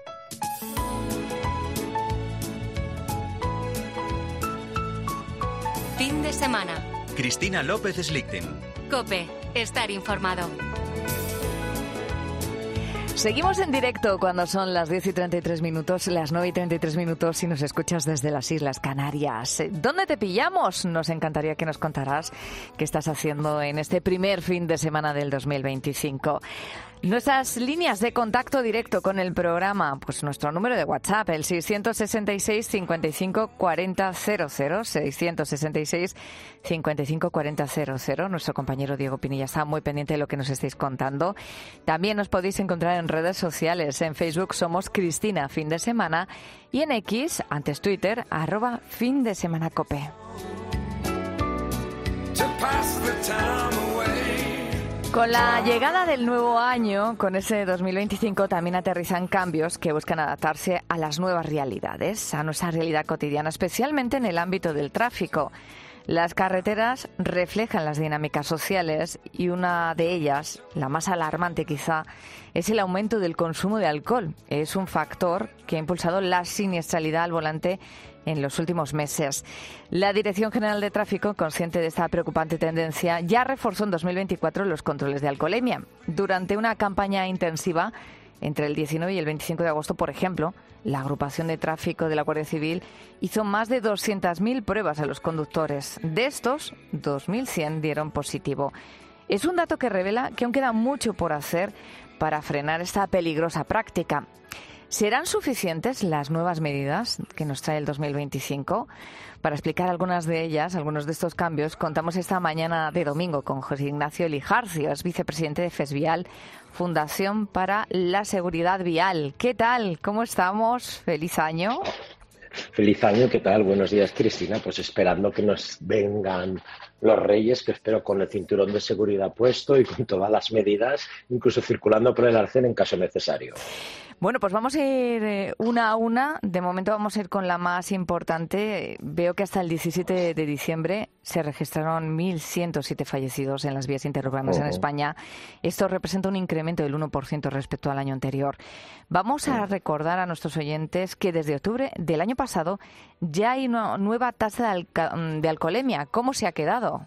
Fin de semana. Cristina López Slichting. COPE. Estar informado. Seguimos en directo cuando son las 10 y 33 minutos, las 9 y 33 minutos si nos escuchas desde las Islas Canarias. ¿Dónde te pillamos? Nos encantaría que nos contaras qué estás haciendo en este primer fin de semana del 2025. Nuestras líneas de contacto directo con el programa, pues nuestro número de WhatsApp, el 666 55 40 00, 666 55 40 00. Nuestro compañero Diego Pinilla está muy pendiente de lo que nos estáis contando. También nos podéis encontrar en redes sociales. En Facebook somos Cristina Fin de Semana y en X, antes Twitter, @FinDeSemanaCope. Con la llegada del nuevo año, con ese 2025, también aterrizan cambios que buscan adaptarse a las nuevas realidades, a nuestra realidad cotidiana, especialmente en el ámbito del tráfico. Las carreteras reflejan las dinámicas sociales y una de ellas, la más alarmante quizá, es el aumento del consumo de alcohol. Es un factor que ha impulsado la siniestralidad al volante en los últimos meses. La Dirección General de Tráfico, consciente de esta preocupante tendencia, ya reforzó en 2024 los controles de alcoholemia. Durante una campaña intensiva, entre el 19 y el 25 de agosto, por ejemplo, la agrupación de tráfico de la Guardia Civil hizo más de 200.000 pruebas a los conductores. De estos, 2.100 dieron positivo. Es un dato que revela que aún queda mucho por hacer para frenar esta peligrosa práctica. ¿Serán suficientes las nuevas medidas que nos trae el 2025? Para explicar algunas de ellas, algunos de estos cambios, contamos esta mañana de domingo con José Ignacio Lijarcio, es vicepresidente de FESVIAL, Fundación para la Seguridad Vial. ¿Qué tal? ¿Cómo estamos? ¡Feliz año! Feliz año, ¿qué tal? Buenos días, Cristina. Pues esperando que nos vengan los Reyes, que espero con el cinturón de seguridad puesto y con todas las medidas, incluso circulando por el arcén en caso necesario. Bueno, pues vamos a ir una a una. De momento vamos a ir con la más importante. Veo que hasta el 17 de diciembre se registraron 1.107 fallecidos en las vías interurbanas en España. Esto representa un incremento del 1% respecto al año anterior. Vamos a recordar a nuestros oyentes que desde octubre del año pasado ya hay una nueva tasa de alcoholemia. ¿Cómo se ha quedado?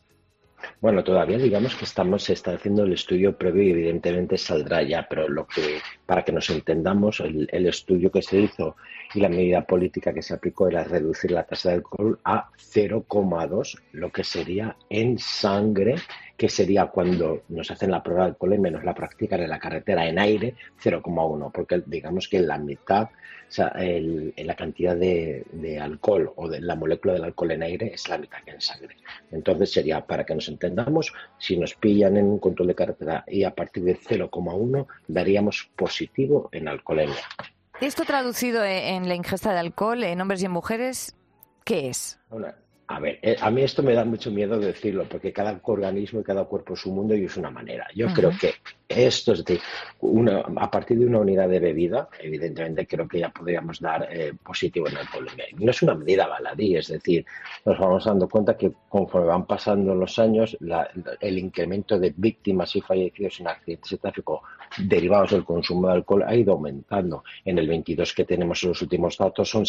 Bueno, todavía digamos que se está haciendo el estudio previo y evidentemente saldrá ya, pero para que nos entendamos, el estudio que se hizo y la medida política que se aplicó era reducir la tasa de alcohol a 0,2, lo que sería en sangre, que sería cuando nos hacen la prueba de alcoholemia, nos la practican en la carretera en aire, 0,1, porque digamos que la mitad, o sea, la cantidad de alcohol o de la molécula del alcohol en aire es la mitad que en sangre. Entonces sería, para que nos entendamos, si nos pillan en un control de carretera y a partir de 0,1 daríamos positivo en alcoholemia. Esto traducido en la ingesta de alcohol en hombres y en mujeres, ¿qué es? A ver, a mí esto me da mucho miedo decirlo, porque cada organismo y cada cuerpo es un mundo y es una manera. Yo creo que esto es decir, a partir de una unidad de bebida, evidentemente creo que ya podríamos dar positivo en alcoholemia. No es una medida baladí, es decir, nos vamos dando cuenta que conforme van pasando los años, el incremento de víctimas y fallecidos en accidentes de tráfico derivados del consumo de alcohol ha ido aumentando. En el 22 que tenemos en los últimos datos son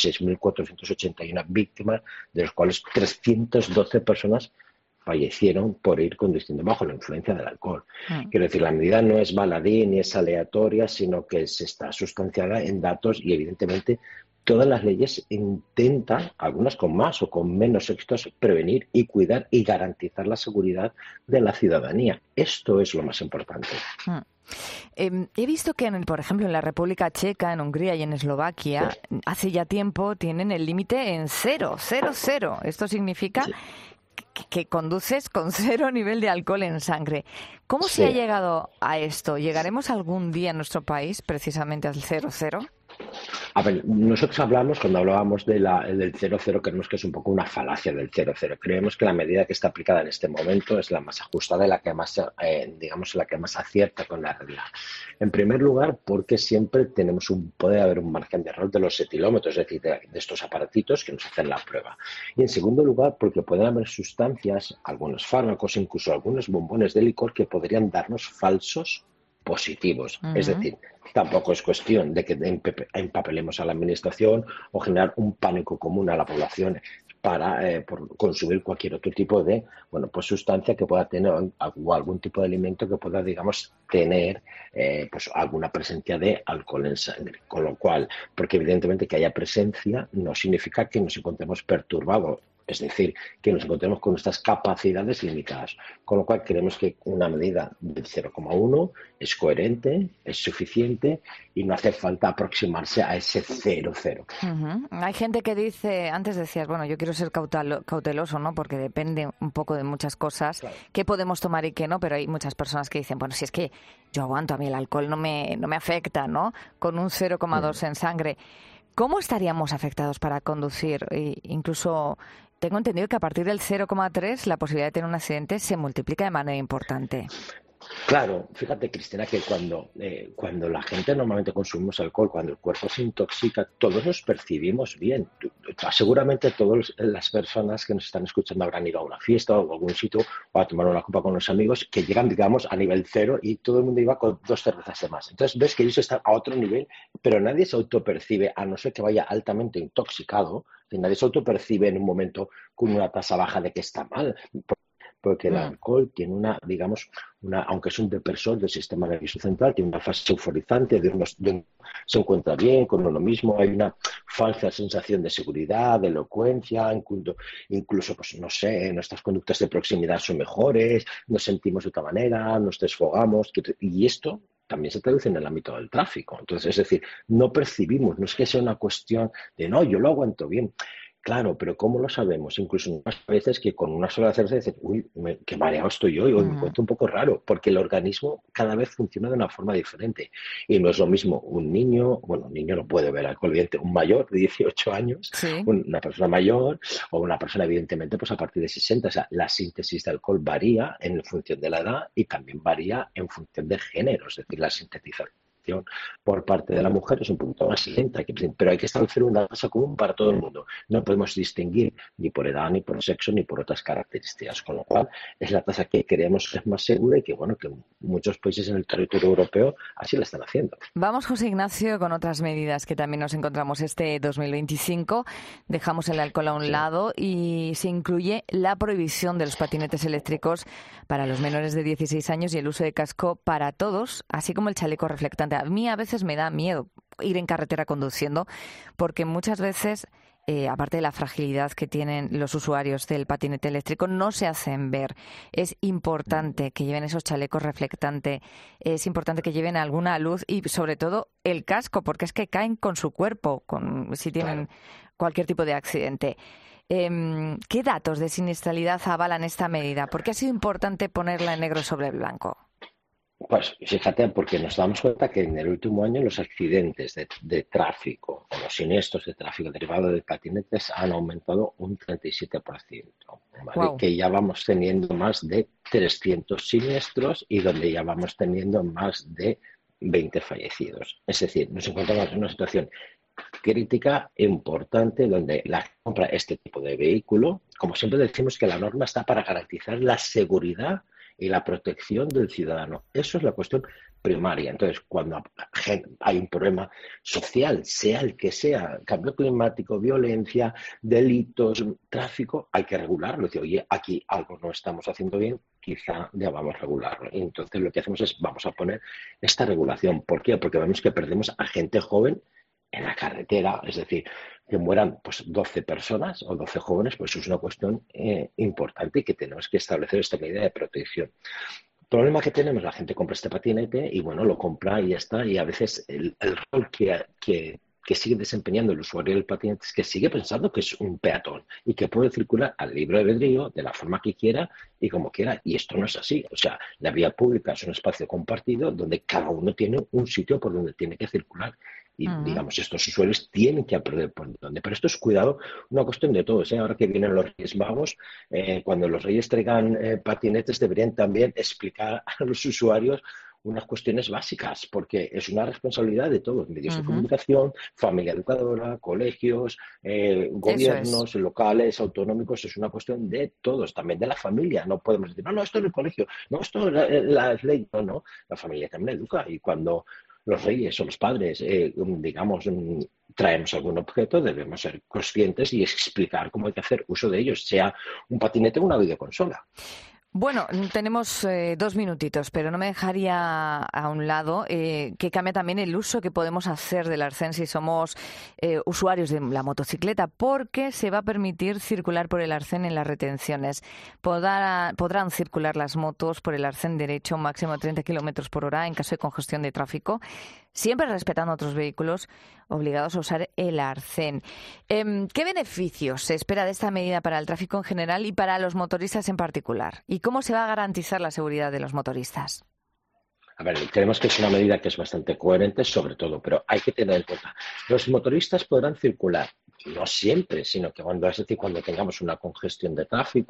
6.481 víctimas, de los cuales 312 personas fallecieron por ir conduciendo bajo la influencia del alcohol. Quiero decir, la medida no es baladí ni es aleatoria, sino que se está sustanciada en datos y evidentemente todas las leyes intentan, algunas con más o con menos éxitos, prevenir y cuidar y garantizar la seguridad de la ciudadanía. Esto es lo más importante. He visto que, por ejemplo, en la República Checa, en Hungría y en Eslovaquia, hace ya tiempo tienen el límite en 0. Esto significa que conduces con 0 nivel de alcohol en sangre. ¿Cómo se ha llegado a esto? ¿Llegaremos algún día en nuestro país precisamente al 0,0? A ver, nosotros cuando hablábamos del 0,0, creemos que es un poco una falacia del 0,0. Creemos que la medida que está aplicada en este momento es la más ajustada y la que más, la que más acierta con la realidad. En primer lugar, porque siempre puede haber un margen de error de los etilómetros, es decir, de estos aparatitos que nos hacen la prueba. Y en segundo lugar, porque pueden haber sustancias, algunos fármacos, incluso algunos bombones de licor que podrían darnos falsos positivos. Es decir, tampoco es cuestión de que empapelemos a la administración o generar un pánico común a la población por consumir cualquier otro tipo de sustancia que pueda tener o algún tipo de alimento que pueda, digamos, tener alguna presencia de alcohol en sangre. Con lo cual, porque evidentemente que haya presencia no significa que nos encontremos perturbados. Es decir, que nos encontremos con nuestras capacidades limitadas. Con lo cual, creemos que una medida del 0,1 es coherente, es suficiente y no hace falta aproximarse a ese 0,0. Hay gente que dice, antes decías, yo quiero ser cauteloso, ¿no? Porque depende un poco de muchas cosas, qué podemos tomar y qué no, pero hay muchas personas que dicen, si es que yo aguanto, a mí el alcohol no me afecta, ¿no? Con un 0,2 en sangre. ¿Cómo estaríamos afectados para conducir? Incluso tengo entendido que a partir del 0,3 la posibilidad de tener un accidente se multiplica de manera importante. Claro, fíjate, Cristina, que cuando la gente normalmente consumimos alcohol, cuando el cuerpo se intoxica, todos nos percibimos bien. Seguramente todas las personas que nos están escuchando habrán ido a una fiesta o a algún sitio o a tomar una copa con los amigos que llegan, digamos, a nivel 0 y todo el mundo iba con 2 cervezas de más. Entonces ves que ellos están a otro nivel, pero nadie se autopercibe, a no ser que vaya altamente intoxicado, que nadie se autopercibe en un momento con una tasa baja de que está mal. Porque el alcohol tiene aunque es un depresor del sistema nervioso central, tiene una fase euforizante, se encuentra bien con uno mismo, hay una falsa sensación de seguridad, de elocuencia, incluso, pues no sé, nuestras conductas de proximidad son mejores, nos sentimos de otra manera, nos desfogamos, y esto también se traduce en el ámbito del tráfico. Entonces, es decir, no percibimos, no es que sea una cuestión de no, yo lo aguanto bien. Claro, pero ¿cómo lo sabemos? Incluso muchas veces que con una sola cerveza dices, uy, qué mareado estoy yo, hoy me encuentro un poco raro, porque el organismo cada vez funciona de una forma diferente. Y no es lo mismo un niño no puede beber alcohol, evidentemente, un mayor de 18 años, ¿sí? Una persona mayor o una persona, evidentemente, pues a partir de 60. O sea, la síntesis de alcohol varía en función de la edad y también varía en función de género, es decir, la sintetización por parte de la mujer es un poquito más lenta, pero hay que establecer una tasa común para todo el mundo. No podemos distinguir ni por edad, ni por sexo, ni por otras características, con lo cual es la tasa que creemos que es más segura y que muchos países en el territorio europeo así la están haciendo. Vamos, José Ignacio, con otras medidas que también nos encontramos este 2025. Dejamos el alcohol a un lado y se incluye la prohibición de los patinetes eléctricos para los menores de 16 años y el uso de casco para todos, así como el chaleco reflectante. A mí a veces me da miedo ir en carretera conduciendo porque muchas veces, aparte de la fragilidad que tienen los usuarios del patinete eléctrico, no se hacen ver. Es importante que lleven esos chalecos reflectantes, es importante que lleven alguna luz y sobre todo el casco, porque es que caen con su cuerpo si tienen cualquier tipo de accidente. ¿Qué datos de siniestralidad avalan esta medida? ¿Por qué ha sido importante ponerla en negro sobre blanco? Pues fíjate, porque nos damos cuenta que en el último año los accidentes de tráfico o los siniestros de tráfico derivados de patinetes han aumentado un 37%, ¿vale? Wow. Que ya vamos teniendo más de 300 siniestros y donde ya vamos teniendo más de 20 fallecidos. Es decir, nos encontramos en una situación crítica e importante donde la gente compra este tipo de vehículo. Como siempre decimos que la norma está para garantizar la seguridad y la protección del ciudadano. Eso es la cuestión primaria. Entonces, cuando hay un problema social, sea el que sea, cambio climático, violencia, delitos, tráfico, hay que regularlo. Decir, oye, aquí algo no estamos haciendo bien, quizá debamos regularlo. Y entonces lo que hacemos es, vamos a poner esta regulación. ¿Por qué? Porque vemos que perdemos a gente joven en la carretera, es decir, que mueran 12 personas o 12 jóvenes, pues es una cuestión importante y que tenemos que establecer esta medida de protección. El problema que tenemos, la gente compra este patinete y lo compra y ya está, y a veces el rol que sigue desempeñando el usuario del patinete es que sigue pensando que es un peatón y que puede circular al libre albedrío de la forma que quiera y como quiera, y esto no es así. O sea, la vía pública es un espacio compartido donde cada uno tiene un sitio por donde tiene que circular. Y, digamos, estos usuarios tienen que aprender por dónde. Pero esto es, cuidado, una cuestión de todos, ¿eh? Ahora que vienen los Reyes Magos, cuando los Reyes traigan patinetes, deberían también explicar a los usuarios unas cuestiones básicas, porque es una responsabilidad de todos, medios de comunicación, familia educadora, colegios, gobiernos locales, autonómicos, es una cuestión de todos, también de la familia. No podemos decir, no, esto es el colegio, no, esto es la ley, no, la familia también educa, y cuando los reyes o los padres, traemos algún objeto, debemos ser conscientes y explicar cómo hay que hacer uso de ellos, sea un patinete o una videoconsola. Bueno, tenemos 2 minutitos, pero no me dejaría a un lado que cambia también el uso que podemos hacer del arcén si somos usuarios de la motocicleta, porque se va a permitir circular por el arcén en las retenciones. Podrán circular las motos por el arcén derecho un máximo de 30 km por hora en caso de congestión de tráfico, siempre respetando otros vehículos obligados a usar el arcén. ¿Qué beneficios se espera de esta medida para el tráfico en general y para los motoristas en particular? ¿Y cómo se va a garantizar la seguridad de los motoristas? A ver, creemos que es una medida que es bastante coherente, sobre todo, pero hay que tener en cuenta, los motoristas podrán circular, no siempre, sino que cuando tengamos una congestión de tráfico,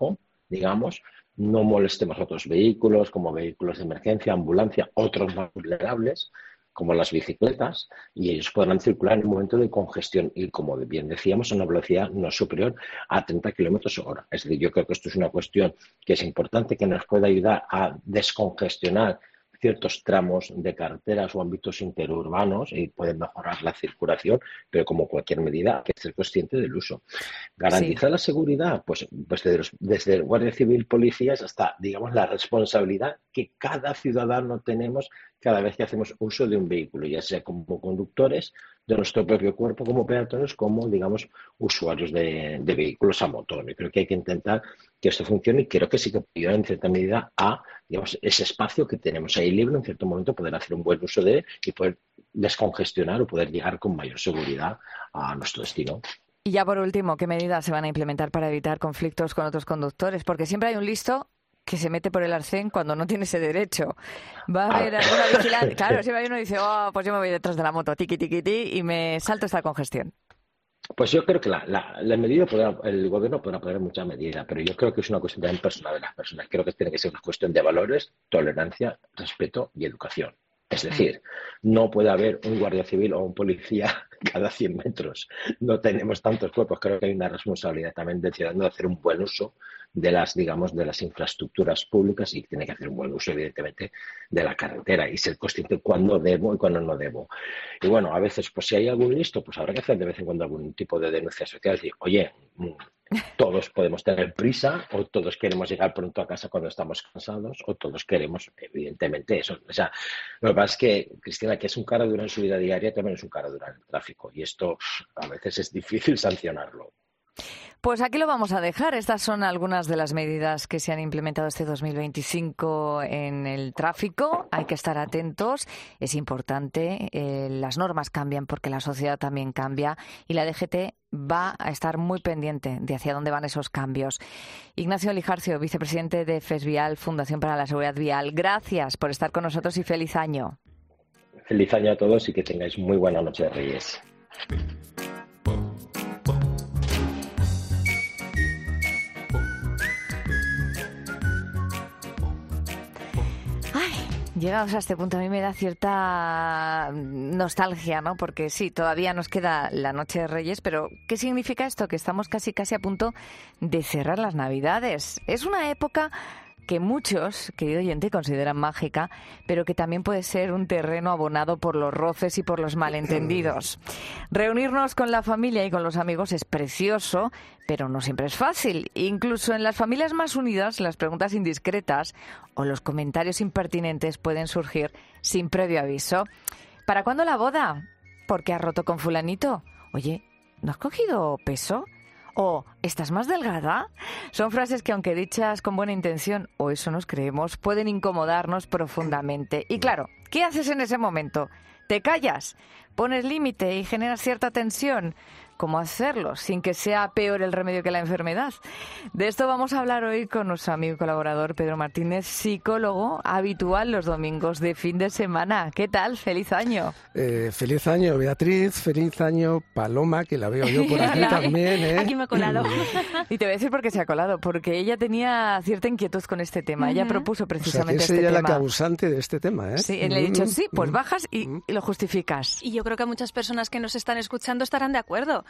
digamos, no molestemos a otros vehículos, como vehículos de emergencia, ambulancia, otros más vulnerables, como las bicicletas, y ellos podrán circular en un momento de congestión y, como bien decíamos, a una velocidad no superior a 30 km/h. Es decir, yo creo que esto es una cuestión que es importante, que nos puede ayudar a descongestionar ciertos tramos de carreteras o ámbitos interurbanos y pueden mejorar la circulación, pero como cualquier medida hay que ser consciente del uso. Garantizar la seguridad, pues desde el Guardia Civil, policías, hasta, digamos, la responsabilidad que cada ciudadano tenemos cada vez que hacemos uso de un vehículo, ya sea como conductores de nuestro propio cuerpo, como peatones, como, digamos, usuarios de vehículos a motor. Yo creo que hay que intentar que esto funcione y creo que sí que puede ayudar en cierta medida a, digamos, ese espacio que tenemos ahí libre, en cierto momento poder hacer un buen uso de él y poder descongestionar o poder llegar con mayor seguridad a nuestro destino. Y ya por último, ¿qué medidas se van a implementar para evitar conflictos con otros conductores? Porque siempre hay un listo que se mete por el arcén cuando no tiene ese derecho. Va a haber alguna vigilancia. Claro, siempre hay uno que dice, pues yo me voy detrás de la moto, tiqui, tiqui, tiqui, y me salto esta congestión. Pues yo creo que la medida el gobierno podrá poner muchas medidas, pero yo creo que es una cuestión también personal de las personas. Creo que tiene que ser una cuestión de valores, tolerancia, respeto y educación. Es decir, no puede haber un guardia civil o un policía cada 100 metros. No tenemos tantos cuerpos. Creo que hay una responsabilidad también del ciudadano de hacer un buen uso de las, digamos, de las infraestructuras públicas y tiene que hacer un buen uso, evidentemente, de la carretera y ser consciente de cuándo debo y cuándo no debo. Y bueno, a veces, pues si hay algún listo, pues habrá que hacer de vez en cuando algún tipo de denuncia social. Decir, oye, todos podemos tener prisa o todos queremos llegar pronto a casa cuando estamos cansados o todos queremos, evidentemente, eso. O sea, lo que pasa es que, Cristina, que es un cara dura en su vida diaria, también es un cara dura en el tráfico y esto a veces es difícil sancionarlo. Pues aquí lo vamos a dejar. Estas son algunas de las medidas que se han implementado este 2025 en el tráfico. Hay que estar atentos. Es importante. Las normas cambian porque la sociedad también cambia y la DGT va a estar muy pendiente de hacia dónde van esos cambios. Ignacio Lijarcio, vicepresidente de FESVIAL, Fundación para la Seguridad Vial. Gracias por estar con nosotros y feliz año. Feliz año a todos y que tengáis muy buena noche de Reyes. Llegados a este punto, a mí me da cierta nostalgia, ¿no? Porque sí, todavía nos queda la Noche de Reyes, pero ¿qué significa esto? Que estamos casi a punto de cerrar las Navidades. Es una época que muchos, querido oyente, consideran mágica, pero que también puede ser un terreno abonado por los roces y por los malentendidos. Reunirnos con la familia y con los amigos es precioso, pero no siempre es fácil. Incluso en las familias más unidas, las preguntas indiscretas o los comentarios impertinentes pueden surgir sin previo aviso. ¿Para cuándo la boda? ¿Por qué has roto con fulanito? Oye, ¿no has cogido peso? ¿O estás más delgada? Son frases que, aunque dichas con buena intención, o eso nos creemos, pueden incomodarnos profundamente. Y claro, ¿qué haces en ese momento? ¿Te callas? ¿Pones límite y generas cierta tensión? ¿Cómo hacerlo sin que sea peor el remedio que la enfermedad? De esto vamos a hablar hoy con nuestro amigo y colaborador Pedro Martínez, psicólogo habitual los domingos de fin de semana. ¿Qué tal? ¡Feliz año! Feliz año, Beatriz. Feliz año, Paloma, que la veo yo por aquí también, ¿eh? Aquí me he colado. Y te voy a decir por qué se ha colado, porque ella tenía cierta inquietud con este tema. Ella propuso precisamente este tema. Es ella la causante de este tema, ¿eh? Sí, le he dicho, sí, pues bajas y lo justificas. Y yo creo que muchas personas que nos están escuchando estarán de acuerdo.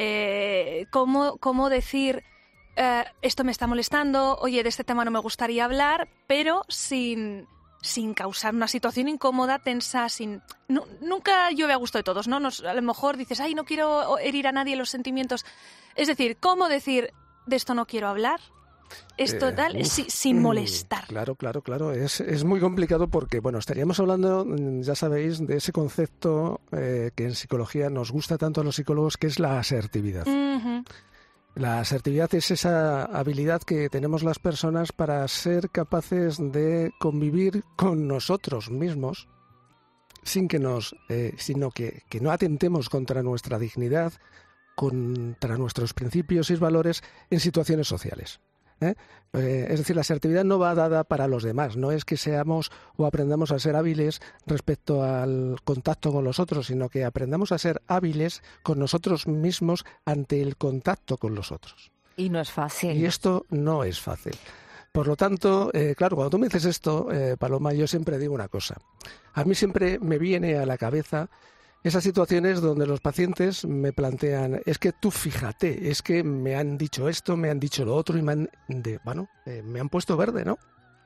¿Cómo decir esto me está molestando, oye, de este tema no me gustaría hablar, pero sin causar una situación incómoda, tensa, nunca llueve a gusto de todos, ¿no? A lo mejor dices, ay, no quiero herir a nadie los sentimientos. Es decir, ¿cómo decir de esto no quiero hablar? Esto sin molestar. Claro. Es muy complicado porque, bueno, estaríamos hablando, ya sabéis, de ese concepto que en psicología nos gusta tanto a los psicólogos, que es la asertividad. Uh-huh. La asertividad es esa habilidad que tenemos las personas para ser capaces de convivir con nosotros mismos sin que sino que no atentemos contra nuestra dignidad, contra nuestros principios y valores en situaciones sociales. Es decir, la asertividad no va dada para los demás, no es que seamos o aprendamos a ser hábiles respecto al contacto con los otros, sino que aprendamos a ser hábiles con nosotros mismos ante el contacto con los otros. Y no es fácil. Y esto no es fácil. Por lo tanto, claro, cuando tú me dices esto, Paloma, yo siempre digo una cosa. A mí siempre me viene a la cabeza esas situaciones donde los pacientes me plantean, es que tú fíjate, es que me han dicho esto, me han dicho lo otro y me han puesto verde, ¿no?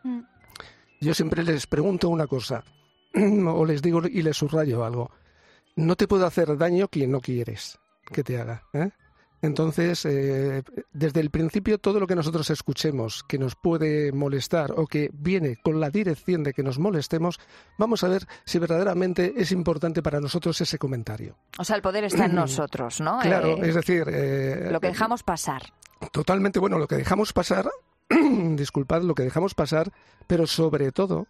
Yo siempre les pregunto una cosa, o les digo y les subrayo algo. No te puede hacer daño quien no quieres que te haga, ¿eh? Entonces, desde el principio, todo lo que nosotros escuchemos que nos puede molestar o que viene con la dirección de que nos molestemos, vamos a ver si verdaderamente es importante para nosotros ese comentario. O sea, el poder está en nosotros, ¿no? Claro, es decir... lo que dejamos pasar. Totalmente, bueno, lo que dejamos pasar, disculpad, lo que dejamos pasar, pero sobre todo,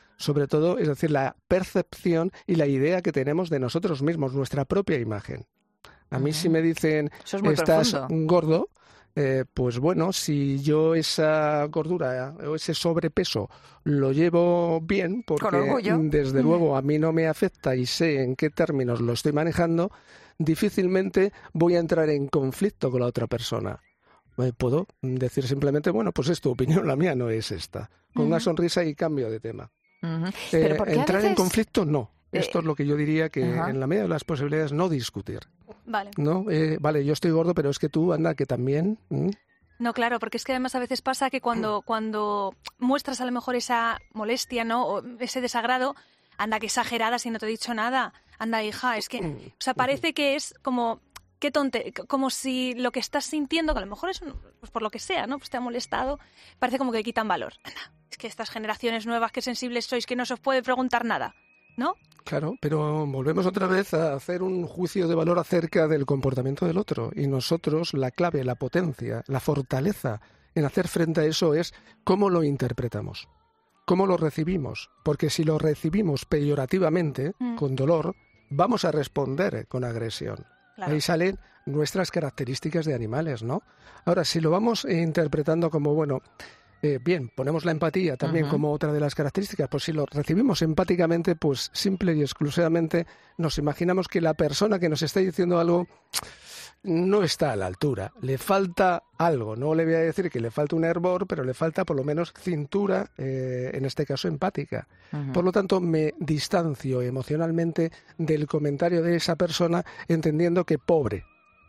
es decir, la percepción y la idea que tenemos de nosotros mismos, nuestra propia imagen. A mí si me dicen, estás gordo, pues bueno, si yo esa gordura o ese sobrepeso lo llevo bien, porque desde luego a mí no me afecta y sé en qué términos lo estoy manejando, difícilmente voy a entrar en conflicto con la otra persona. Puedo decir simplemente, bueno, pues es tu opinión, la mía no es esta. Con una sonrisa y cambio de tema. Pero ¿por qué entrar a veces... en conflicto, no. Esto es lo que yo diría que en la medida de las posibilidades no discutir. Vale. ¿No? Vale, yo estoy gordo, pero es que tú, anda, que también... No, claro, porque es que además a veces pasa que cuando muestras a lo mejor esa molestia, ¿no? O ese desagrado, anda, que exagerada si no te he dicho nada. Anda, hija, es que... O sea, parece que es como... Qué tonte, como si lo que estás sintiendo, que a lo mejor es pues por lo que sea, ¿no? Pues te ha molestado, parece como que le quitan valor. Anda, es que estas generaciones nuevas, qué sensibles sois, que no se os puede preguntar nada, ¿no? Claro, pero volvemos otra vez a hacer un juicio de valor acerca del comportamiento del otro. Y nosotros, la clave, la potencia, la fortaleza en hacer frente a eso es cómo lo interpretamos, cómo lo recibimos. Porque si lo recibimos peyorativamente, con dolor, vamos a responder con agresión. Claro. Ahí salen nuestras características de animales, ¿no? Ahora, si lo vamos interpretando como, bueno, bien, ponemos la empatía también como otra de las características, pues si lo recibimos empáticamente, pues simple y exclusivamente nos imaginamos que la persona que nos está diciendo algo no está a la altura, le falta algo, no le voy a decir que le falta un hervor, pero le falta por lo menos cintura, en este caso empática. Por lo tanto, me distancio emocionalmente del comentario de esa persona, entendiendo que pobre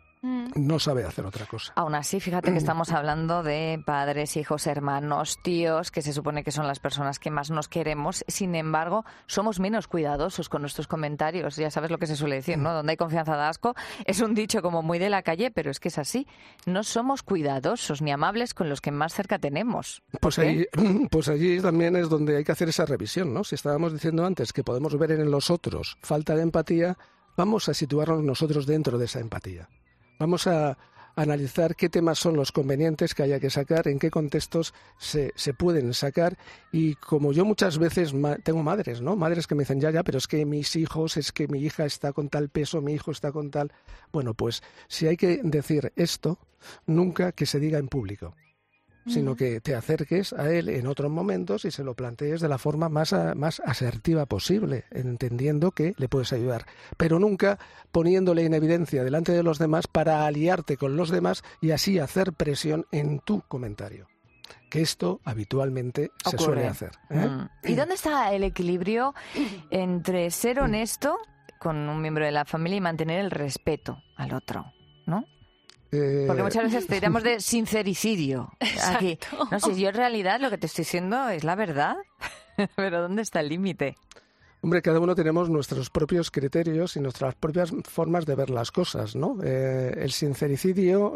no sabe hacer otra cosa. Aún así, fíjate que estamos hablando de padres, hijos, hermanos, tíos, que se supone que son las personas que más nos queremos. Sin embargo, somos menos cuidadosos con nuestros comentarios. Ya sabes lo que se suele decir, ¿no? Donde hay confianza da asco. Es un dicho como muy de la calle, pero es que es así. No somos cuidadosos ni amables con los que más cerca tenemos. Pues allí también es donde hay que hacer esa revisión, ¿no? Si estábamos diciendo antes que podemos ver en los otros falta de empatía, vamos a situarnos nosotros dentro de esa empatía. Vamos a analizar qué temas son los convenientes que haya que sacar, en qué contextos se pueden sacar. Y como yo muchas veces tengo madres, ¿no? Madres que me dicen, ya, pero es que mis hijos, es que mi hija está con tal peso, mi hijo está con tal... Bueno, pues si hay que decir esto, nunca que se diga en público, sino que te acerques a él en otros momentos y se lo plantees de la forma más asertiva posible, entendiendo que le puedes ayudar, pero nunca poniéndole en evidencia delante de los demás para aliarte con los demás y así hacer presión en tu comentario, que esto habitualmente se suele hacer. ¿Y dónde está el equilibrio entre ser honesto con un miembro de la familia y mantener el respeto al otro, ¿no? Porque muchas veces tiramos de sincericidio aquí. No sé, yo en realidad lo que te estoy diciendo es la verdad, pero ¿dónde está el límite? Hombre, cada uno tenemos nuestros propios criterios y nuestras propias formas de ver las cosas, ¿no? El sincericidio,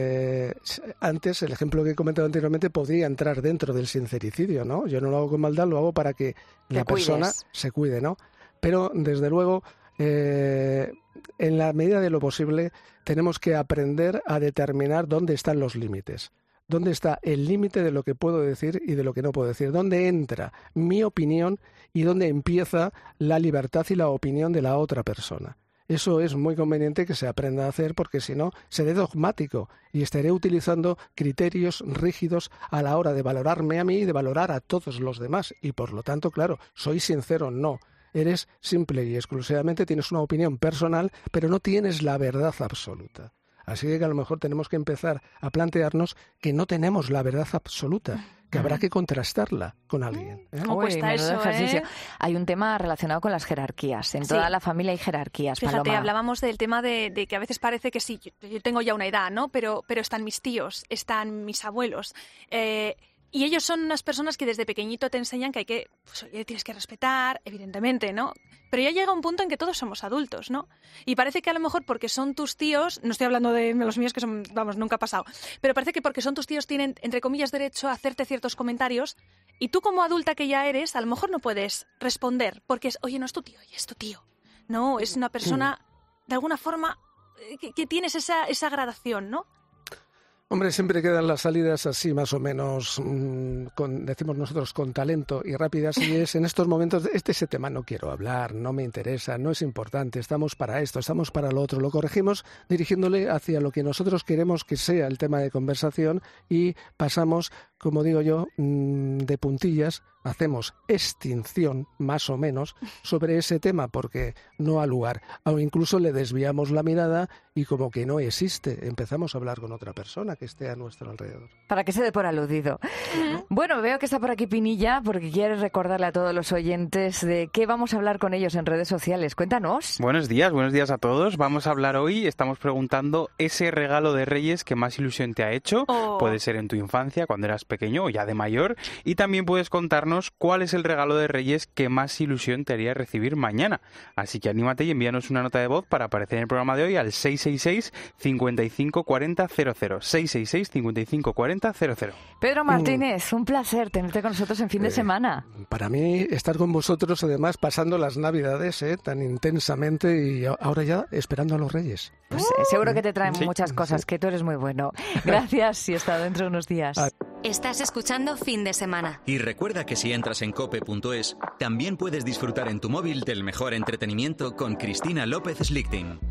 antes, el ejemplo que he comentado anteriormente, podría entrar dentro del sincericidio, ¿no? Yo no lo hago con maldad, lo hago para que la persona se cuide, ¿no? Pero, desde luego, en la medida de lo posible, tenemos que aprender a determinar dónde están los límites. ¿Dónde está el límite de lo que puedo decir y de lo que no puedo decir? ¿Dónde entra mi opinión y dónde empieza la libertad y la opinión de la otra persona? Eso es muy conveniente que se aprenda a hacer, porque si no, seré dogmático y estaré utilizando criterios rígidos a la hora de valorarme a mí y de valorar a todos los demás. Y por lo tanto, claro, soy sincero, no. Eres simple y exclusivamente tienes una opinión personal, pero no tienes la verdad absoluta. Así que a lo mejor tenemos que empezar a plantearnos que no tenemos la verdad absoluta, que habrá que contrastarla con alguien. ¿Cómo cuesta eso, ejercicio? Hay un tema relacionado con las jerarquías. En toda la familia hay jerarquías, Fíjate, Paloma. hablábamos del tema de que a veces parece que sí, yo tengo ya una edad, ¿no? Pero están mis tíos, están mis abuelos. Y ellos son unas personas que desde pequeñito te enseñan que hay que, pues, oye, tienes que respetar, evidentemente, ¿no? Pero ya llega un punto en que todos somos adultos, ¿no? Y parece que a lo mejor porque son tus tíos, no estoy hablando de los míos que son, vamos, nunca ha pasado, pero parece que porque son tus tíos tienen, entre comillas, derecho a hacerte ciertos comentarios y tú como adulta que ya eres, a lo mejor no puedes responder porque es, oye, no es tu tío, es tu tío. No, es una persona, de alguna forma, que tienes esa gradación, ¿no? Hombre, siempre quedan las salidas así más o menos, decimos nosotros, con talento y rápidas, y es en estos momentos, ese tema no quiero hablar, no me interesa, no es importante, estamos para esto, estamos para lo otro. Lo corregimos dirigiéndole hacia lo que nosotros queremos que sea el tema de conversación y pasamos, como digo yo, de puntillas, hacemos extinción, más o menos, sobre ese tema, porque no ha lugar. O incluso le desviamos la mirada y como que no existe, empezamos a hablar con otra persona que esté a nuestro alrededor. Para que se dé por aludido. Bueno, veo que está por aquí Pinilla porque quiere recordarle a todos los oyentes de qué vamos a hablar con ellos en redes sociales. Cuéntanos. Buenos días a todos. Vamos a hablar hoy, estamos preguntando ese regalo de Reyes que más ilusión te ha hecho. Puede ser en tu infancia, cuando eras pequeño o ya de mayor. Y también puedes contarnos cuál es el regalo de Reyes que más ilusión te haría recibir mañana. Así que anímate y envíanos una nota de voz para aparecer en el programa de hoy al 666 55 40 00. 666 55 40 00. Pedro Martínez, un placer tenerte con nosotros en fin de semana. Para mí, estar con vosotros, además, pasando las Navidades tan intensamente y ahora ya esperando a los Reyes. Pues, seguro que te traen muchas cosas, que tú eres muy bueno. Gracias y hasta dentro de unos días. Estás escuchando Fin de Semana. Y recuerda que si entras en cope.es, también puedes disfrutar en tu móvil del mejor entretenimiento con Cristina López Slichting.